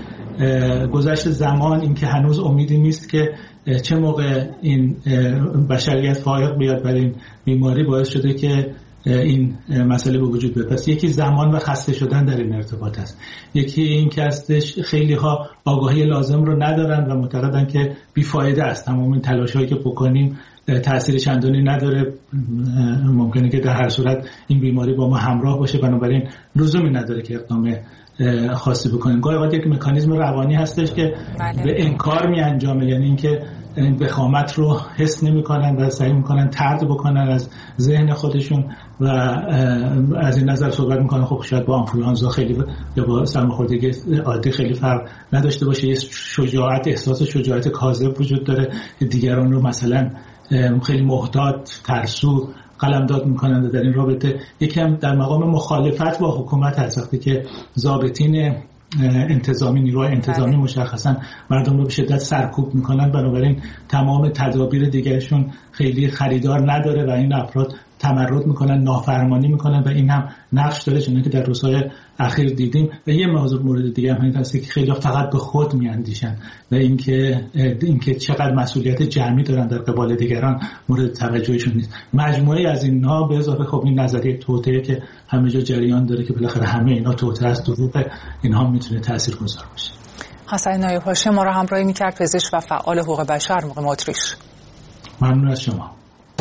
گذشت زمان این که هنوز امیدی نیست که چه موقع این بشریت فائق بیاد برای این بیماری باعث شده که این مسئله به وجود بیاد. پس یکی زمان و خسته شدن در این ارتباط است، یکی این که هستش خیلی ها آگاهی لازم رو ندارن و معتقدن که بیفایده است، تمام این تلاش‌هایی که بکنیم تأثیر چندانی نداره، ممکنه که در هر صورت این بیماری با ما همراه باشه، بنابراین لزومی نداره که اقدام خاصی بکنیم. گاهی اوقات یک مکانیزم روانی هستش که به انکار می انجامه، یعنی اینکه وخامت رو حس نمی‌کنن و سعی می‌کنن طرد بکنن از ذهن خودشون و از این نظر صحبت می‌کنن خب شاید با آنفولانزا خیلی یا با سرماخوردگی عادی خیلی فرق نداشته باشه. یه شجاعت، احساس شجاعت کاذب وجود داره که دیگران رو مثلا خیلی محتاط، ترسو قلمداد می‌کنن. در این رابطه یکم در مقام مخالفت با حکومت هست، وقتی که ضابطین انتظامی، نیروهای انتظامی مشخصا مردم رو به شدت سرکوب میکنن، بنابراین تمام تدابیر دیگرشون خیلی خریدار نداره و این افراد تمرد میکنن، نافرمانی میکنن و این هم نقش داره، چون که در روزهای اخیر دیدیم. و یه مورد دیگه هم هست که خیلی فقط به خود میاندیشن و اینکه چقدر مسئولیت جمعی دارن در قبال دیگران مورد توجهشون نیست. مجموعه از اینها به اضافه خب این نظریه توطئه که همه جا جریان داره که بالاخره همه اینا توطئه است، دروغ، اینها میتونه تاثیرگذار باشه. حسن نایب هاشم ما را همراهی میکرد، پزشک و فعال حقوق بشر مقیم اتریش. ممنون از شما.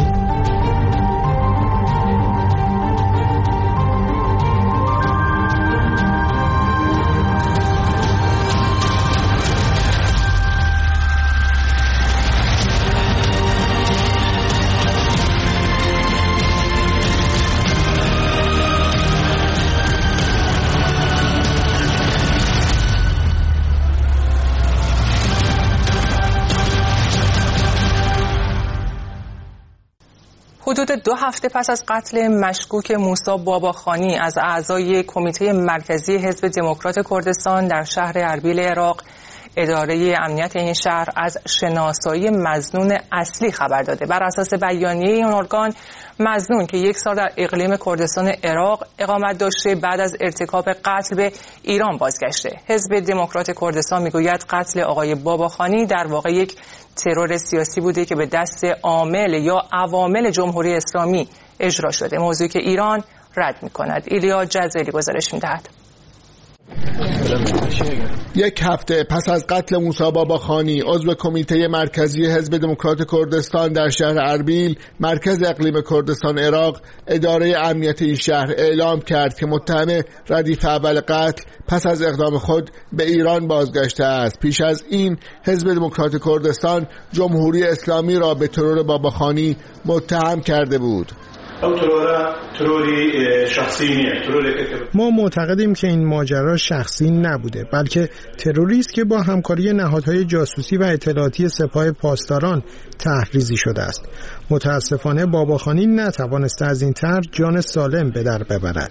حدود 2 هفته پس از قتل مشکوک موسی باباخانی از اعضای کمیته مرکزی حزب دموکرات کردستان در شهر اربیل عراق، اداره امنیت این شهر از شناسایی مظنون اصلی خبر داده. بر اساس بیانیه این ارگان، مظنون که 1 سال در اقلیم کردستان عراق اقامت داشته بعد از ارتکاب قتل به ایران بازگشته. حزب دموکرات کردستان میگوید قتل آقای باباخانی در واقع یک ترور سیاسی بوده که به دست عامل یا عوامل جمهوری اسلامی اجرا شده، موضوعی که ایران رد می‌کند. ایلیا جزیلی گزارش می‌دهد. 1 هفته پس از قتل موسی باباخانی، عضو کمیته مرکزی حزب دموکرات کردستان در شهر اربیل، مرکز اقلیم کردستان عراق، اداره امنیت این شهر اعلام کرد که متهم ردیف اول قتل پس از اقدام خود به ایران بازگشته است. پیش از این حزب دموکرات کردستان جمهوری اسلامی را به ترور باباخانی متهم کرده بود. ما معتقدیم که این ماجرا شخصی نبوده، بلکه تروری است که با همکاری نهادهای جاسوسی و اطلاعاتی سپاه پاسداران تحریزی شده است. متاسفانه باباخانی نتوانسته از این طرح جان سالم به در ببرد.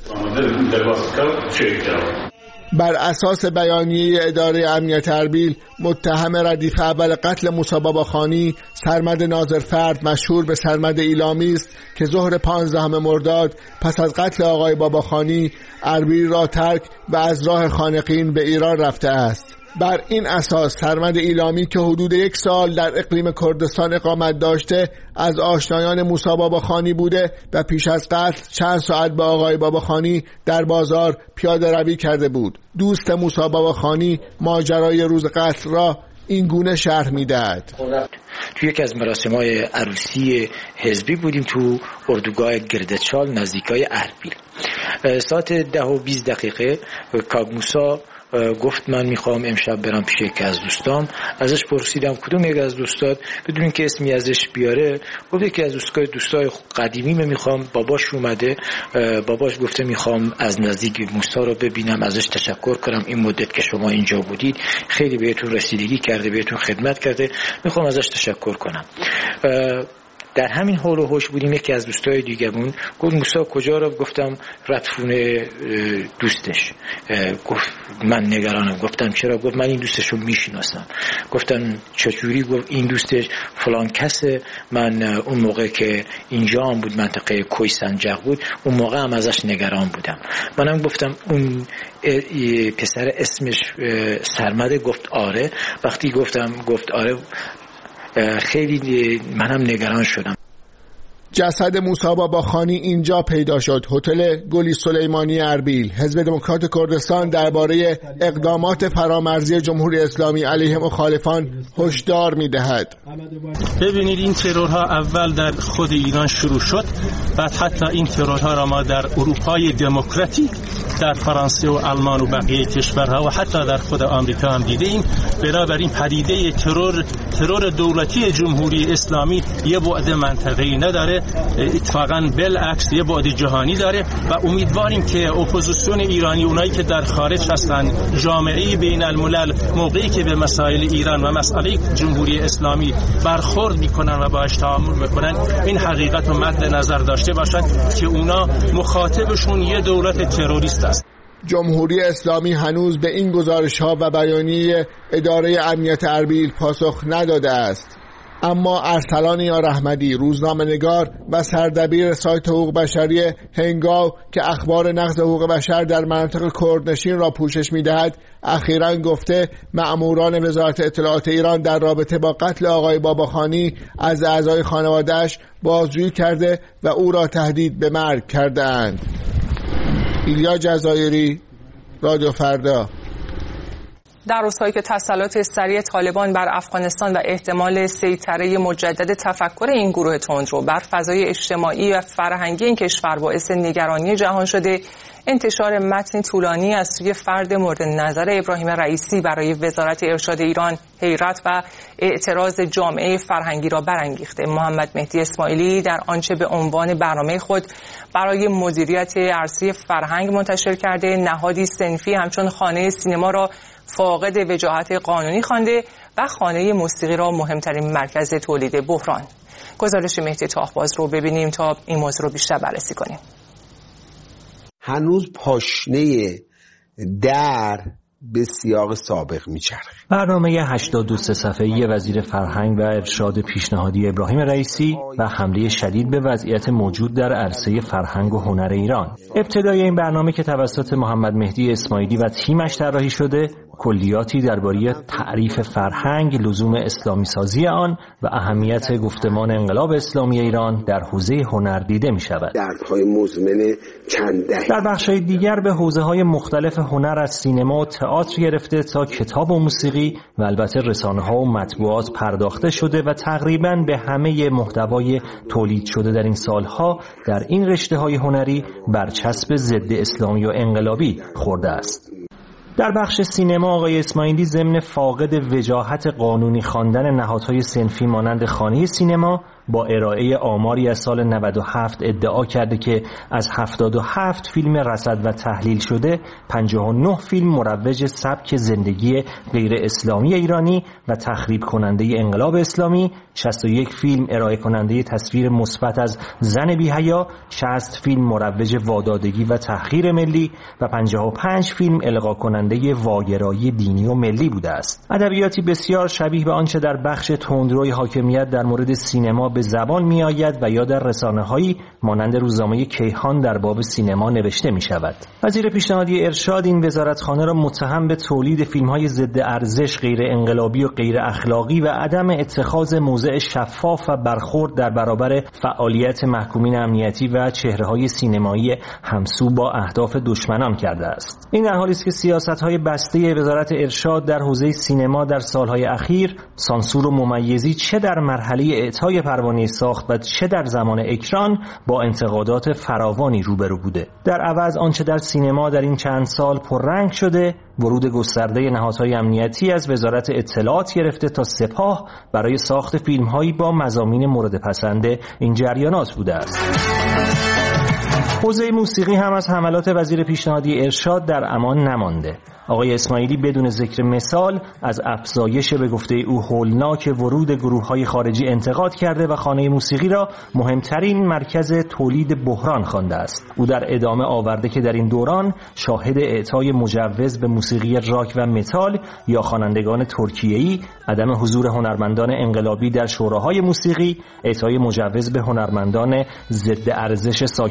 بر اساس بیانیه اداره امنیت اربیل، متهم ردیف اول قتل موسی باباخانی سرمد ناظرفرد مشهور به سرمد ایلامی است که ظهر 15 مرداد پس از قتل آقای باباخانی اربیل را ترک و از راه خانقین به ایران رفته است. بر این اساس سرمد ایلامی که حدود 1 سال در اقلیم کردستان اقامت داشته از آشنایان موسی باباخانی بوده و پیش از قتل چند ساعت با آقای باباخانی در بازار پیاده روی کرده بود. دوست موسی باباخانی ماجرای روز قتل را این گونه شرح می‌دهد. تو یکی از مراسم‌های عروسی حزبی بودیم تو اردوگاه گردچال نزدیکای اربیل. ساعت 10:20 کاگ موسی گفت من میخوام امشب برم پیش یکی از دوستام. ازش پرسیدم کدوم یکی از دوستات، بدون که اسمی ازش بیاره. گفت یکی از دوستای قدیمی میخوام، باباش اومده، باباش گفته میخوام از نزدیک موسی رو ببینم، ازش تشکر کنم این مدت که شما اینجا بودید خیلی بهتون رسیدگی کرده، بهتون خدمت کرده، میخوام ازش تشکر کنم. در همین حال و هوش بودیم، یکی از دوستای دیگه‌مون گفت موسی کجا رو؟ گفتم ردفونه دوستش. گفت من نگرانم. گفتم چرا؟ گفت من این دوستش رو میشناسم. گفتم چجوری؟ گفت این دوستش فلان کسه، من اون موقع که اینجا هم بود منطقه کوی سنجق بود اون موقع هم ازش نگران بودم. منم گفتم اون پسر اسمش سرمده؟ گفت آره. وقتی گفت آره خیلی منم نگران شدم. جسد موسی باباخانی اینجا پیدا شد. هتل گلی سلیمانی اربیل. حزب دموکرات کردستان درباره اقدامات فرامرزی جمهوری اسلامی علیه مخالفان هشدار می‌دهد. ببینید این ترورها اول در خود ایران شروع شد، بعد حتی این ترورها را ما در اروپای دموکراتیک، در فرانسه و آلمان و بقیه کشورها و حتی در خود آمریکا هم دیدیم. بنابراین پدیده ترور دولتی جمهوری اسلامی یه بعد منطقه‌ای نداره، اتفاقاً بالعکس یه بعد جهانی داره و امیدواریم که اپوزیسیون ایرانی، اونایی که در خارج هستن، جامعه بین الملل، موقعی که به مسائل ایران و مسئله جمهوری اسلامی برخورد میکنن و باهاش تعامل میکنن، این حقیقت رو مد نظر داشته باشن که اونا مخاطبشون یه دولت تروریست است. جمهوری اسلامی هنوز به این گزارش‌ها و بیانیه اداره امنیت اربیل پاسخ نداده است. اما ارسلان یار احمدی، روزنامه‌نگار و سردبیر سایت حقوق بشری هنگاو که اخبار نقض حقوق بشر در مناطق کردنشین را پوشش می‌دهد، اخیراً گفته مأموران وزارت اطلاعات ایران در رابطه با قتل آقای باباخانی از اعضای خانواده‌اش بازجویی کرده و او را تهدید به مرگ کرده‌اند. ایلیا جزایری، رادیو فردا. در روزهایی که تسلط سریع طالبان بر افغانستان و احتمال سیطره مجدد تفکر این گروه تندرو بر فضای اجتماعی و فرهنگی این کشور باعث نگرانی جهان شده، انتشار متن طولانی از سوی فرد مورد نظر ابراهیم رئیسی برای وزارت ارشاد ایران حیرت و اعتراض جامعه فرهنگی را برانگیخته. محمد مهدی اسماعیلی در آنچه به عنوان برنامه خود برای مدیریت ارزی فرهنگ منتشر کرده، نهادی صنفی همچون خانه سینما را فاقد وجاهت قانونی خوانده و خانه موسیقی را مهمترین مرکز تولید بحران. گزارش مهدی تاهباز رو ببینیم تا این موضوع رو بیشتر بررسی کنیم. هنوز پاشنه در به سیاق سابق میچرخه. برنامه 82 صفحه‌ای وزیر فرهنگ و ارشاد پیشنهادی ابراهیم رئیسی و حمله شدید به وضعیت موجود در عرصه فرهنگ و هنر ایران. ابتدای این برنامه که توسط محمد مهدی اسماعیلی و تیمش طراحی شده، کلیاتی درباره تعریف فرهنگ، لزوم اسلامی سازی آن و اهمیت گفتمان انقلاب اسلامی ایران در حوزه هنر دیده می شود. دردهای مزمن چند دهه. در بخش‌های دیگر به حوزه‌های مختلف هنر از سینما و تئاتر گرفته تا کتاب و موسیقی و البته رسانه‌ها و مطبوعات پرداخته شده و تقریباً به همه محتوای تولید شده در این سالها در این رشته‌های هنری برچسب ضد اسلامی و انقلابی خورده است. در بخش سینما آقای اسماعیلی ضمن فاقد وجاهت قانونی خواندن نهادهای صنفی مانند خانه سینما با ارائه آماری از سال 97 ادعا کرده که از 77 فیلم رصد و تحلیل شده 59 فیلم مروج سبک زندگی غیر اسلامی ایرانی و تخریب کننده انقلاب اسلامی، 61 فیلم ارائه کننده تصویر مثبت از زن بی‌حیا، 60 فیلم مروج وادادگی و تحقیر ملی و 55 فیلم القا کننده واگرایی دینی و ملی بوده است. ادبیاتی بسیار شبیه به آنچه در بخش تندروی حاکمیت در مورد سینما به زبان می آید و یا در رسانه‌هایی مانند روزنامه کیهان در باب سینما نوشته می شود. وزیر پیشنهادی ارشاد این وزارتخانه را متهم به تولید فیلم‌های ضد ارزش، غیر انقلابی و غیر اخلاقی و عدم اتخاذ موضع شفاف و برخورد در برابر فعالیت محکومین امنیتی و چهره‌های سینمایی همسو با اهداف دشمنان کرده است. این در حالی است که سیاست‌های بسته وزارت ارشاد در حوزه سینما در سال‌های اخیر سانسور و ممیزی چه در مرحله اعطای پروانه ساخت و چه در زمان اکران با انتقادات فراوانی روبرو بوده. در عوض آنچه در سینما در این چند سال پررنگ شده، ورود گسترده نهادهای امنیتی از وزارت اطلاعات گرفته تا سپاه برای ساخت فیلم‌هایی با مضامین مورد پسند این جریانات بوده است. حوزه موسیقی هم از حملات وزیر پیشنهادی ارشاد در امان نمانده. آقای اسماعیلی بدون ذکر مثال از افزایش به گفته او هولناک ورود گروه‌های خارجی انتقاد کرده و خانه موسیقی را مهمترین مرکز تولید بحران خوانده است. او در ادامه آورده که در این دوران شاهد اعطای مجوز به موسیقی راک و متال یا خوانندگان ترکیه‌ای، عدم حضور هنرمندان انقلابی در شوراهای موسیقی، اعطای مجوز به هنرمندان ضد ارزش ساکن خارج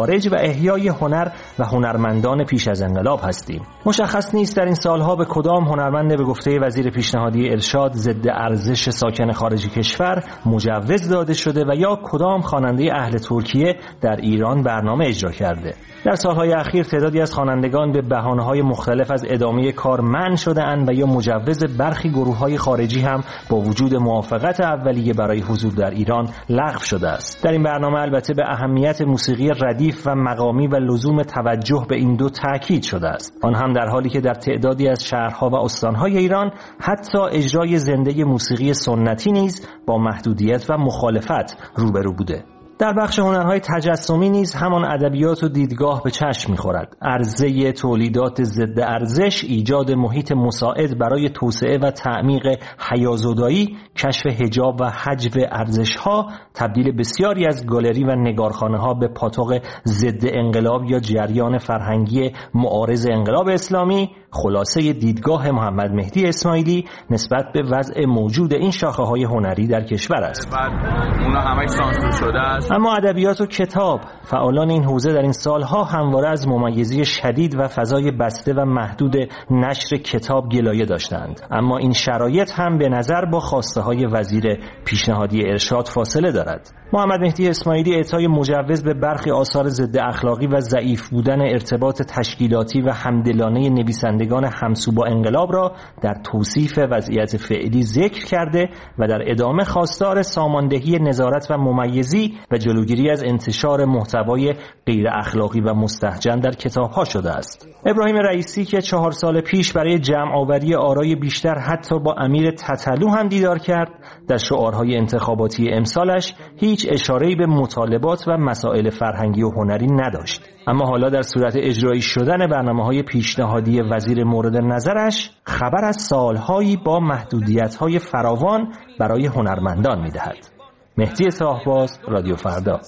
خارج و احیای هنر و هنرمندان پیش از انقلاب هستیم. مشخص نیست در این سالها به کدام هنرمند به گفته وزیر پیشنهادی ارشاد ضد ارزش ساکن خارج کشور مجوز داده شده و یا کدام خواننده اهل ترکیه در ایران برنامه اجرا کرده. در سالهای اخیر تعدادی از خوانندگان به بهانه‌های مختلف از ادامه کار منع شده‌اند و یا مجوز برخی گروه‌های خارجی هم با وجود موافقت اولیه برای حضور در ایران لغو شده است. در این برنامه البته به اهمیت موسیقی ردیف و مقامی و لزوم توجه به این دو تاکید شده است. آن هم در حالی که در تعدادی از شهرها و استان‌های ایران حتی اجرای زنده موسیقی سنتی نیز با محدودیت و مخالفت روبرو بوده. در بخش هنرهای تجسمی نیز همان ادبیات و دیدگاه به چشم می‌خورد. عرضه تولیدات ضد ارزش، ایجاد محیط مساعد برای توسعه و تعمیق حیازدایی، کشف حجاب و حجب ارزش‌ها، تبدیل بسیاری از گالری و نگارخانه‌ها به پاتوق ضد انقلاب یا جریان فرهنگی معارض انقلاب اسلامی، خلاصه دیدگاه محمد مهدی اسماعیلی نسبت به وضع موجود این شاخه‌های هنری در کشور است. اونا همه سانسور شده است. اما ادبیات و کتاب، فعالان این حوزه در این سالها همواره از ممیزی شدید و فضای بسته و محدود نشر کتاب گلایه داشتند. اما این شرایط هم به نظر با خواسته‌های وزیر پیشنهادی ارشاد فاصله دارد. محمد مهدی اسماعیلی اعطای مجوز به برخی آثار ضد اخلاقی و ضعیف بودن ارتباط تشکیلاتی و همدلانه نویسندگان همسو با انقلاب را در توصیف وضعیت فعلی ذکر کرده و در ادامه خواستار ساماندهی نظارت و ممیزی و جلوگیری از انتشار محتوای غیر اخلاقی و مستهجن در کتاب‌ها شده است. ابراهیم رئیسی که 4 سال پیش برای جمع آوری آرای بیشتر حتی با امیر تتلو هم دیدار کرد، در شعارهای انتخاباتی امسالش هیچ اشاره‌ای به مطالبات و مسائل فرهنگی و هنری نداشت. اما حالا در صورت اجرایی شدن برنامه‌های پیشنهادی وزیر مورد نظرش خبر از سالهایی با محدودیت‌های فراوان برای هنرمندان می‌دهد. مهدی طاهباز، رادیو فردا.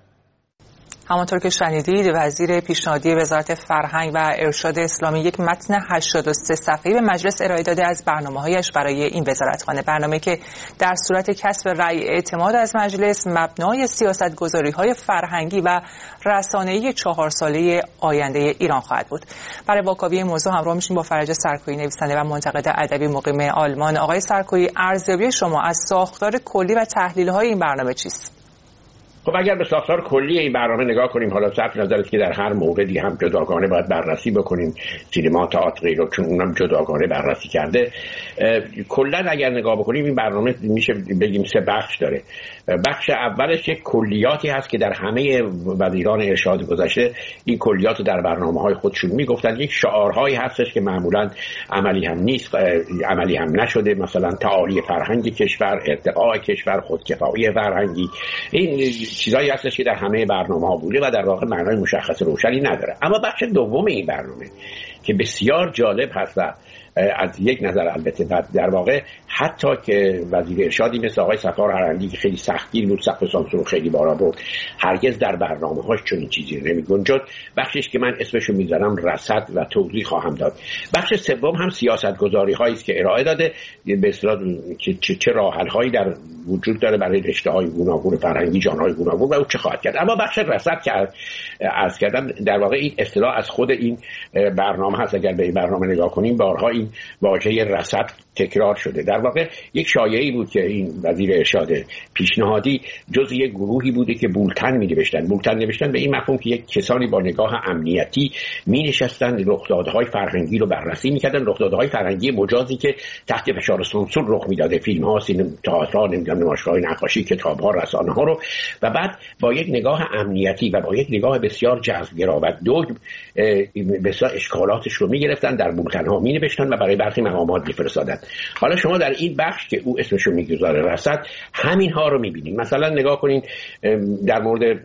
همانطور که شنیدید، وزیر پیشنهادی وزارت فرهنگ و ارشاد اسلامی یک متن 83 صفحه‌ای به مجلس ارائه داده از برنامه‌هایش برای این وزارتخانه. برنامه‌ای که در صورت کسب رأی اعتماد از مجلس مبنای سیاست‌گذاری‌های فرهنگی و رسانه‌ای 4 ساله آینده ایران خواهد بود. برای واکاوی موضوع همراه میشیم با فرج سرکویی، نویسنده و منتقد ادبی مقیم آلمان. آقای سرکویی، ارزیابی شما از ساختار کلی و تحلیل‌های این برنامه چیست؟ خب اگر به ساختار کلی این برنامه نگاه کنیم، حالا صرف نظر است که در هر موردی هم جداگانه باید بررسی بکنیم، سینما، تئاتر، غیره، چون اونم جداگانه بررسی کرده، کلا اگر نگاه بکنیم این برنامه میشه بگیم 3 بخش داره. بخش اولش یک کلیاتی هست که در همه وزیران ارشاد گذشته این کلیات در برنامه‌های خودشون میگفتن. یک شعارهایی هستش که معمولا عملی هم نیست، عملی هم نشده، مثلا تعالی فرهنگ کشور، ارتقاء کشور، خودکفایی فرهنگی. این چیزایی هستش که در همه برنامه‌ها بوده و در واقع معنای مشخص روشنی نداره. اما بخش دوم این برنامه که بسیار جالب هست و از یک نظر البته در واقع حتی که وزیر ارشادی مثل آقای صفار هرندی که خیلی سختگیر بود، سقف سانسور خیلی بالا برد، هرگز در برنامه‌هاش چنین چیزی نمی‌گنجد. بخشش که من اسمشو میذارم رصد و توضیح خواهم داد. بخش سوم هم سیاست‌گذاری‌هایی است که ارائه داده، به اصطلاح چه راه‌حل‌هایی در وجود داره برای رشته‌های گوناگون فرهنگی، ژانرهای گوناگون و او چه خواهد کرد. اما بخش رصد که عرض کردم در واقع این اصطلاح از خود این برنامه هست. اگر به این برنامه نگاه کنیم بارها این واژه رصد تکرار شده. در واقع یک شایعه‌ای بود که این وزیر ارشاد پیشنهادی جزء یک گروهی بوده که بولتن نوشتن به این مفهوم که یک کسانی با نگاه امنیتی می‌نشستند رخدادهای فرهنگی رو بررسی می‌کردن، رخدادهای فرهنگی مجازی که تحت فشار سانسور رخ می‌داده، فیلم‌ها، سینما، تئاتر، نمایشگاه نقاشی، کتاب‌ها، رسانه‌ها رو، و بعد با یک نگاه امنیتی و با یک نگاه بسیار جذب‌گرا و دوگ بسیار اشکالاتش رو می‌گرفتن، در بولتن‌ها می‌نوشتن و برای برخی مقامات می‌فرستادن. حالا شما در این بخش که او اسمشو میگذاره رصد، همین ها رو می‌بینید. مثلا نگاه کنین در مورد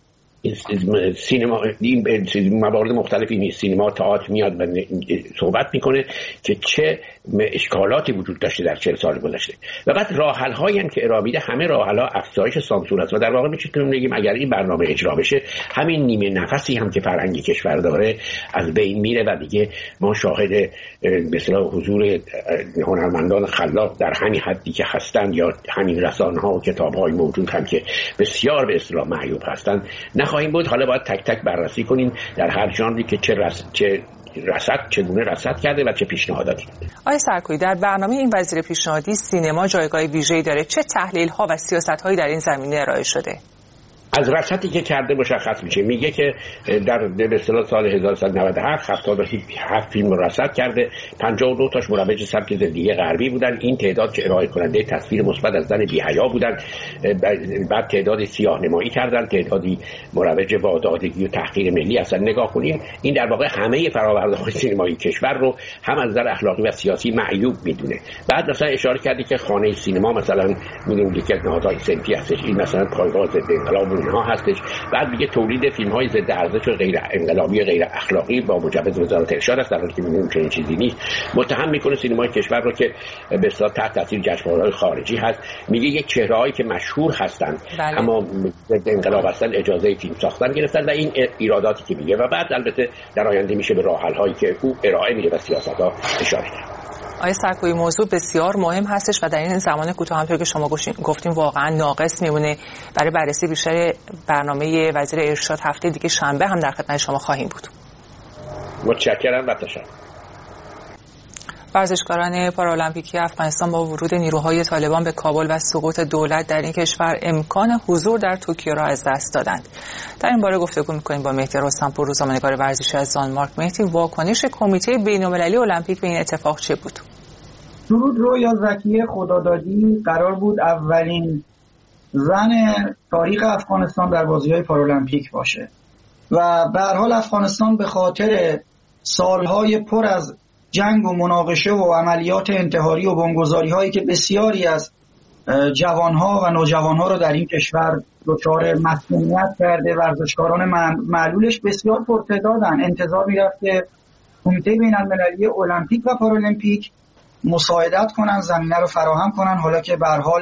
سینما، این موارد مختلفی نیست، سینما، تئاتر میاد و صحبت میکنه که چه اشکالاتی وجود داشته در 40 سال گذشته و بعد راه‌حل‌هایی هم که ارائه میده همه راه‌حل‌ها افزایش سانسور است و در واقع میتونیم بگیم اگر این برنامه اجرا بشه همین نیمه نفسی هم که فرهنگ کشور داره از بین میره و دیگه ما شاهد به اصطلاح حضور هنرمندان خلاق در همین حدی که هستند یا همین رسانه‌ها و کتاب‌های موجود هم که بسیار به اصطلاح معیوب هستند نخواهیم بود. حالا باید تک تک بررسی کنیم در هر ژانری که چگونه رصد کرده و چه پیشنهاداتی. آقای سرکویی، در برنامه این وزیر پیشنهادی سینما جایگاه ویژه‌ای داره. چه تحلیل‌ها و سیاست‌هایی در این زمینه ارائه شده؟ از رصدی که کرده مشخص میشه. میگه که در به اصطلاح سال 1397 77 فیلم رصد کرده، 52 تاش مروج سبک زندگی غربی بودن. این تعداد که ارائه کننده تصویر مثبت از زن بی‌حیا بودن. بعد تعدادی سیاه نمایی کردن، تعدادی مروج وادادگی و تحقیر ملی. اصلا نگاه کنیم این در واقع همه فرآورده‌های سینمایی کشور رو هم از نظر اخلاقی و سیاسی معیوب میدونه. بعد مثلا اشاره کردی که خانه سینما مثلا میگیم یکی از نهادهای صنفی هستش، این مثلا پایگاه ضد انقلاب ها هستش. بعد میگه تولید فیلم‌های ضد ارزش و غیر انقلابی غیر اخلاقی با مجوز وزارت ارشاد است، در حالی که میگیم چنین چیزی نیست. متهم میکنه سینمای کشور رو که به اصطلاح تحت تاثیر جشنواره‌های خارجی هست. میگه یک چهره‌هایی که مشهور هستن اما ضد انقلاب هستن اجازه فیلم ساختن گرفتن و این ایراداتی که میگه. و بعد البته در آینده میشه به راه‌حل‌هایی که او ارائه میده و سیاست‌ها اشاره کرد. آقای سرکویی، موضوع بسیار مهم هستش و در این زمان کوتاه همونطور که شما گفتیم واقعا ناقص میمونه. برای بررسی بیشتر برنامه وزیر ارشاد هفته دیگه شنبه هم در خدمت شما خواهیم بود. متشکرم و تشکر. ورزشکاران پارالمپیکی افغانستان با ورود نیروهای طالبان به کابل و سقوط دولت در این کشور امکان حضور در توکیو را از دست دادند. در این باره گفتگو می‌کنیم با مهدی رستمپور، روزنامه‌نگار ورزشی از دانمارک. مهدی، واکنش کمیته بین‌المللی المپیک به این اتفاق چه بود؟ درود رویا زکیه خدادادی قرار بود اولین زن تاریخ افغانستان در بازی‌های پارالمپیک باشه و به هر حال افغانستان به خاطر سالهای پر از جنگ و مناقشه و عملیات انتحاری و بمبگذاری هایی که بسیاری از جوانها و نوجوانها رو در این کشور دچار مسمومیت کرده، ورزشکاران معلولش بسیار پرتعدادن. انتظار میرفت که کمیته بین‌المللی المپیک و پارالمپیک مساعدت کنن، زمینه رو فراهم کنن. حالا که به هر حال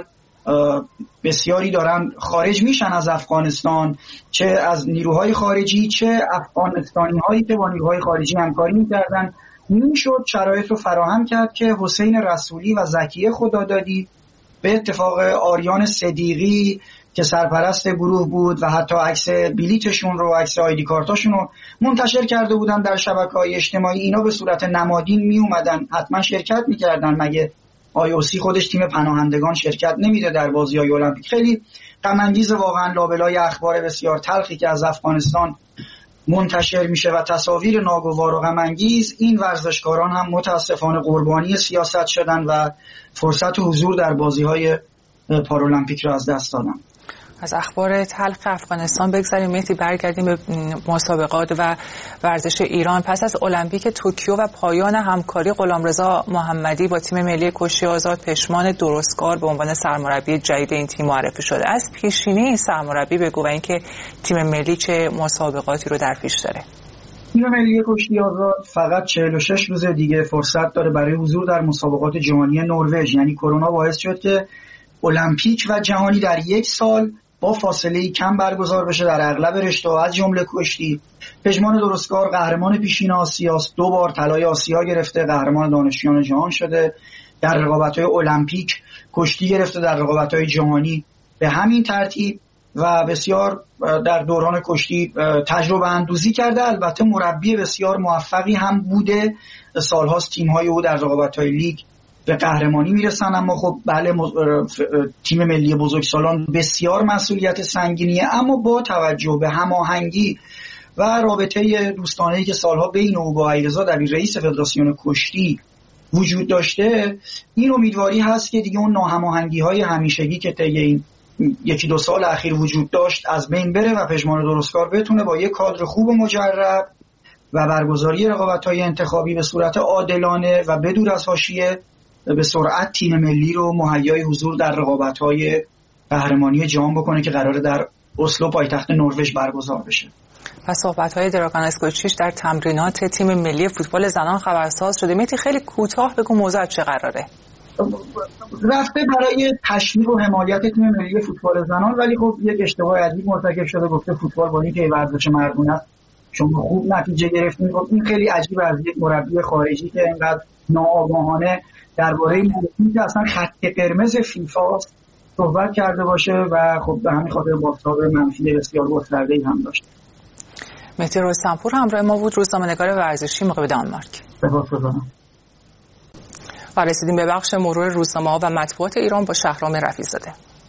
بسیاری دارن خارج میشن از افغانستان، چه از نیروهای خارجی چه افغانستانی هایی که با نیروهای خارجی همکاری میکردن، میشد شرایط رو فراهم کرد که حسین رسولی و زکیه خدادادی به اتفاق آریان صدیقی که سرپرست گروه بود و حتی عکس بلیتشون رو، عکس آیدی کارتاشون رو منتشر کرده بودن در شبکه‌های اجتماعی. اینا به صورت نمادین می اومدن، حتما شرکت می‌کردن. مگه IOC خودش تیم پناهندگان شرکت نمیده در بازی‌های المپیک؟ خیلی غم انگیز واقعا لابلای اخبار بسیار تلخی که از افغانستان منتشر میشه و تصاویر ناگوار و غم انگیز. این ورزشکاران هم متاسفانه قربانی سیاست شدن و فرصت حضور در بازی‌های پارالمپیک را از دست دادن. از اخبار تلخ افغانستان بگذاریم مهدی، برگردیم به مسابقات و ورزش ایران. پس از المپیک توکیو و پایان همکاری غلامرضا محمدی با تیم ملی کشتی آزاد، پشمان درستکار به عنوان سرمربی جدید این تیم معرفی شده. از پیشینه این سرمربی بگو و اینکه تیم ملی چه مسابقاتی رو در پیش داره. تیم ملی کشتی آزاد فقط 46 روز دیگه فرصت داره برای حضور در مسابقات جهانی نروژ. یعنی کرونا باعث شد که المپیک و جهانی در یک سال با فاصله کم برگزار بشه در اغلب رشته‌ها از جمله کشتی. پژمان درستکار قهرمان پیشین آسیاست، 2 بار طلای آسیا گرفته، قهرمان دانشجویان جهان شده، در رقابت‌های المپیک کشتی گرفته، در رقابت‌های جهانی به همین ترتیب و بسیار در دوران کشتی تجربه اندوزی کرده. البته مربی بسیار موفقی هم بوده، سال‌هاست تیم‌های او در رقابت‌های لیگ به قهرمانی میرسن. اما خب بله تیم ملی بزرگسالان بسیار مسئولیت سنگینیه، اما با توجه به هماهنگی و رابطه دوستانه‌ای که سالها بین او با علیرضا دبیر رئیس فدراسیون کشتی وجود داشته، این امیدواری هست که دیگه اون ناهماهنگی‌های همیشگی که طی این 1-2 سال اخیر وجود داشت از بین بره و پژمان درستکار بتونه با یک کادر خوب و مجرب و برگزاری رقابت‌های انتخابی به صورت عادلانه و بدور از حاشیه به سرعت تیم ملی رو مهیای حضور در رقابت‌های قهرمانی جهان بکنه که قراره در اسلو پایتخت نروژ برگزار بشه. پس صحبت‌های دراگان اسکوچیش در تمرینات تیم ملی فوتبال زنان خبرساز شده. میتی خیلی کوتاه بگو موضوع چه قراره؟ رفته برای تشویق و حمایت تیم ملی فوتبال زنان، ولی خب یک اشتباه عجیب مرتکب شده، گفته فوتبال با اینکه ورزش مردونه است شما خوب نتیجه گرفتین. این خیلی عجیب از یک مربی خارجی که اینقدر ناآگاهانه درباره موضوعی که اصلا خط قرمز فیفا است صحبت کرده باشه و خب به همین خاطر بازتاب منفی بسیار گسترده‌ای هم داشته. مهدی رستمپور همراه ما بود، روزنامه‌نگار ورزشی موقع دانمارک. سپاسگزارم. و رسیدیم به بخش مرور روزنامه‌ها و مطبوعات ایران با شهرام رفیع‌زاده.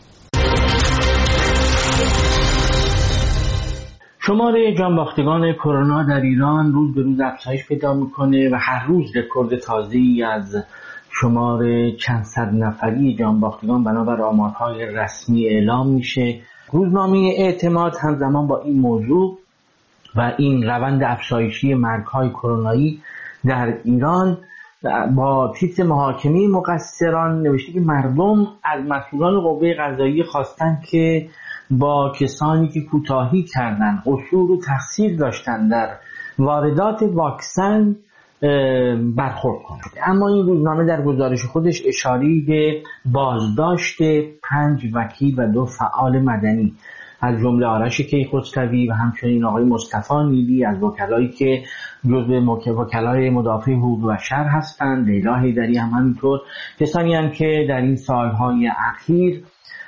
شمار جانباختگان کرونا در ایران روز به روز افزایش پیدا میکنه و هر روز رکورد تازه‌ای از شمار چند صد نفری جانباختگان بنابر آمارهای رسمی اعلام میشه. روزنامه اعتماد همزمان با این موضوع و این روند افزایشی مرگ‌های کرونایی در ایران با تیتر محاکمه مقصران نوشته که مردم از مسئولان قوه قضاییه خواستند که با کسانی که کوتاهی کردند، قصور و تقصیر داشتند در واردات واکسن برخورد کنند. اما این روزنامه در گزارش خودش اشاره به بازداشت 5 وکیل و 2 فعال مدنی از جمله آرش کیخسروی و همچنین آقای مصطفی نیلی از وکلایی که جزو وکلای مدافع حقوق بشر هستند، لیلا حیدری هم همینطور، کسانی هم که در این سالهای اخیر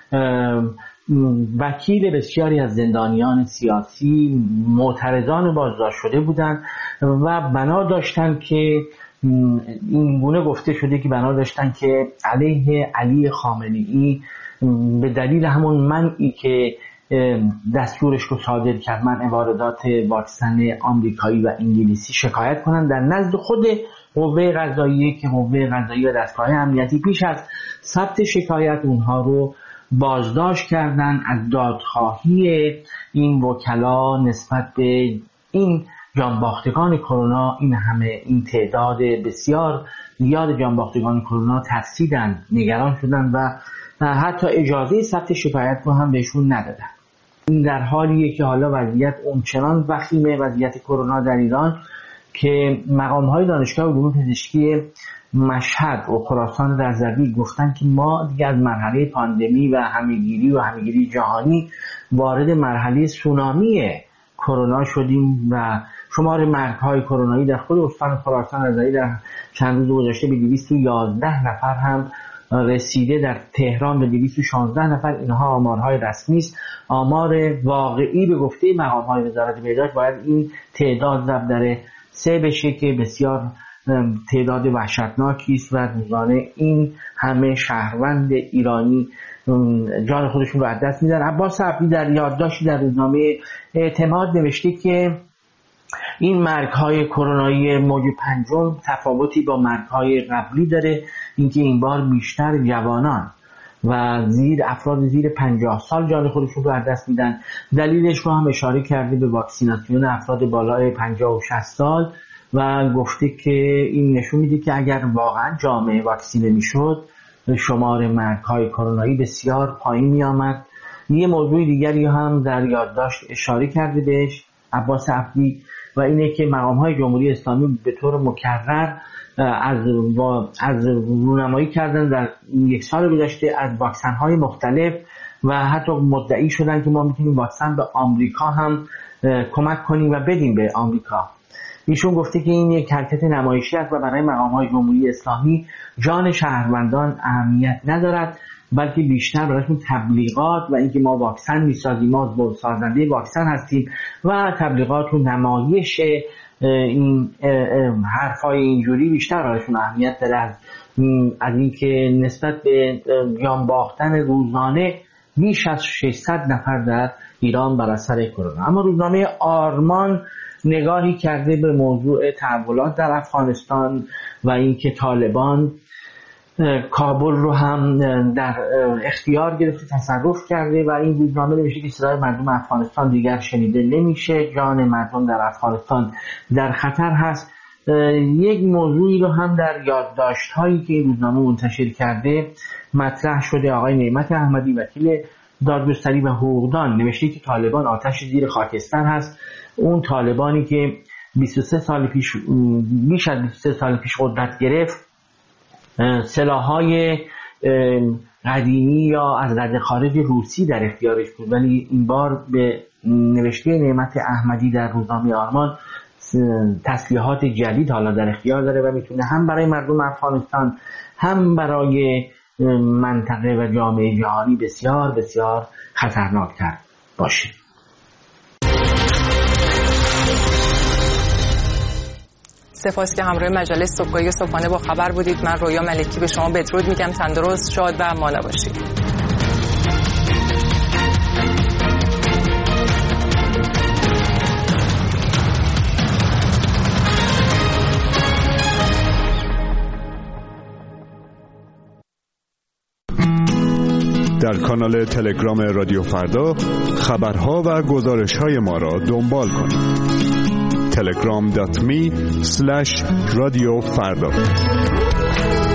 وکیل بسیاری از زندانیان سیاسی معترضان بازداشت شده بودند و بنا داشتند که این گونه گفته شده که بنا داشتند که علیه علی خامنه‌ای به دلیل همون منعی که دستورش رو صادر کرد، منع واردات واکسن آمریکایی و انگلیسی، شکایت کنند در نزد خود قوه قضاییه که قوه قضاییه و دستگاه امنیتی پیش از ثبت شکایت اونها رو بازداشت کردن. از دادخواهی این وکلا نسبت به این جانباختگان کرونا، این تعداد بسیار زیاد جانباختگان کرونا ترسیدن، نگران شدن و حتی اجازه ثبت شکایت رو هم بهشون ندادن. این در حالیه که حالا وضعیت اونچنان وخیمه، وضعیت کرونا در ایران، که مقام‌های دانشگاه علوم پزشکی مشهد و خراسان رضوی گفتن که ما دیگه از مرحله پاندمی و همهگیری جهانی وارد مرحله سونامی کرونا شدیم و شمار مرگ‌های کرونایی در خود استان خراسان رضوی در چند روز گذشته به 211 نفر هم رسیده. در تهران به 216 نفر. اینها آمارهای رسمی است. آمار واقعی به گفته مقام‌های وزارت بهداشت باید این تعداد ضرب در 3 بشه که بسیار تعداد وحشتناکی است و روزانه این همه شهروند ایرانی جان خودشون رو از دست میدن. عباس عبدی در یادداشتی در روزنامه اعتماد نوشته که این مرگ‌های کرونایی موج 5 تفاوتی با مرگ‌های قبلی داره، اینکه این بار بیشتر جوانان و افراد زیر 50 سال جان خودشون رو از دست میدن. دلیلش رو هم اشاره کرده به واکسیناسیون افراد بالای 50 و 60 سال و گفته که این نشون میده که اگر واقعا جامعه واکسینه میشد شمار مرگ‌های کرونایی بسیار پایین میآمد. یه موضوع دیگری هم در یادداشت اشاره کرده بهش عباس عبدی و اینه که مقام‌های جمهوری اسلامی به طور مکرر از رونمایی کردن در 1 سال گذشته از واکسن‌های مختلف و حتی مدعی شدن که ما میتونیم واکسن به آمریکا هم کمک کنیم و بدیم به آمریکا. ایشون گفته که این یک حرکت نمایشی است و برای مقام‌های جمهوری اسلامی جان شهروندان اهمیت ندارد، بلکه بیشتر برایشون تبلیغات و اینکه ما واکسن می‌سازیم، ما سازنده واکسن هستیم و تبلیغات و نمایش این حرفای اینجوری بیشتر برایشون اهمیت داره از اینکه نسبت به جان باختن روزانه بیش از 600 نفر در ایران بر اثر کرونا. اما روزنامه آرمان نگاهی کرده به موضوع تحولات در افغانستان و اینکه طالبان کابل رو هم در اختیار گرفته، تصرف کرده و این روزنامه نوشته که صدای مردم افغانستان دیگر شنیده نمیشه، جان مردم در افغانستان در خطر هست. یک موضوعی رو هم در یادداشت هایی که این روزنامه منتشر کرده مطرح شده. آقای نعمت احمدی وکیل دادگستری و حقوقدان نوشته که طالبان آتش زیر خاکستر هست. اون طالبانی که 23 سال پیش بیش از 23 سال پیش قدرت گرفت، سلاح‌های قدیمی یا از رده خارج روسی در اختیارش بود، ولی این بار به نوشته نعمت احمدی در روزنامه آرمان تسلیحات جدید حالا در اختیار داره و میتونه هم برای مردم افغانستان هم برای منطقه و جامعه جهانی بسیار بسیار خطرناکتر باشه. سپاس که همراه مجله صبحگاهی صبحانه با خبر بودید. من رویا ملکی به شما بدرود میگم. تندرست، شاد و مانا باشید. در کانال تلگرام رادیو فردا خبرها و گزارش‌های ما را دنبال کنید. telegram.me/radiofarda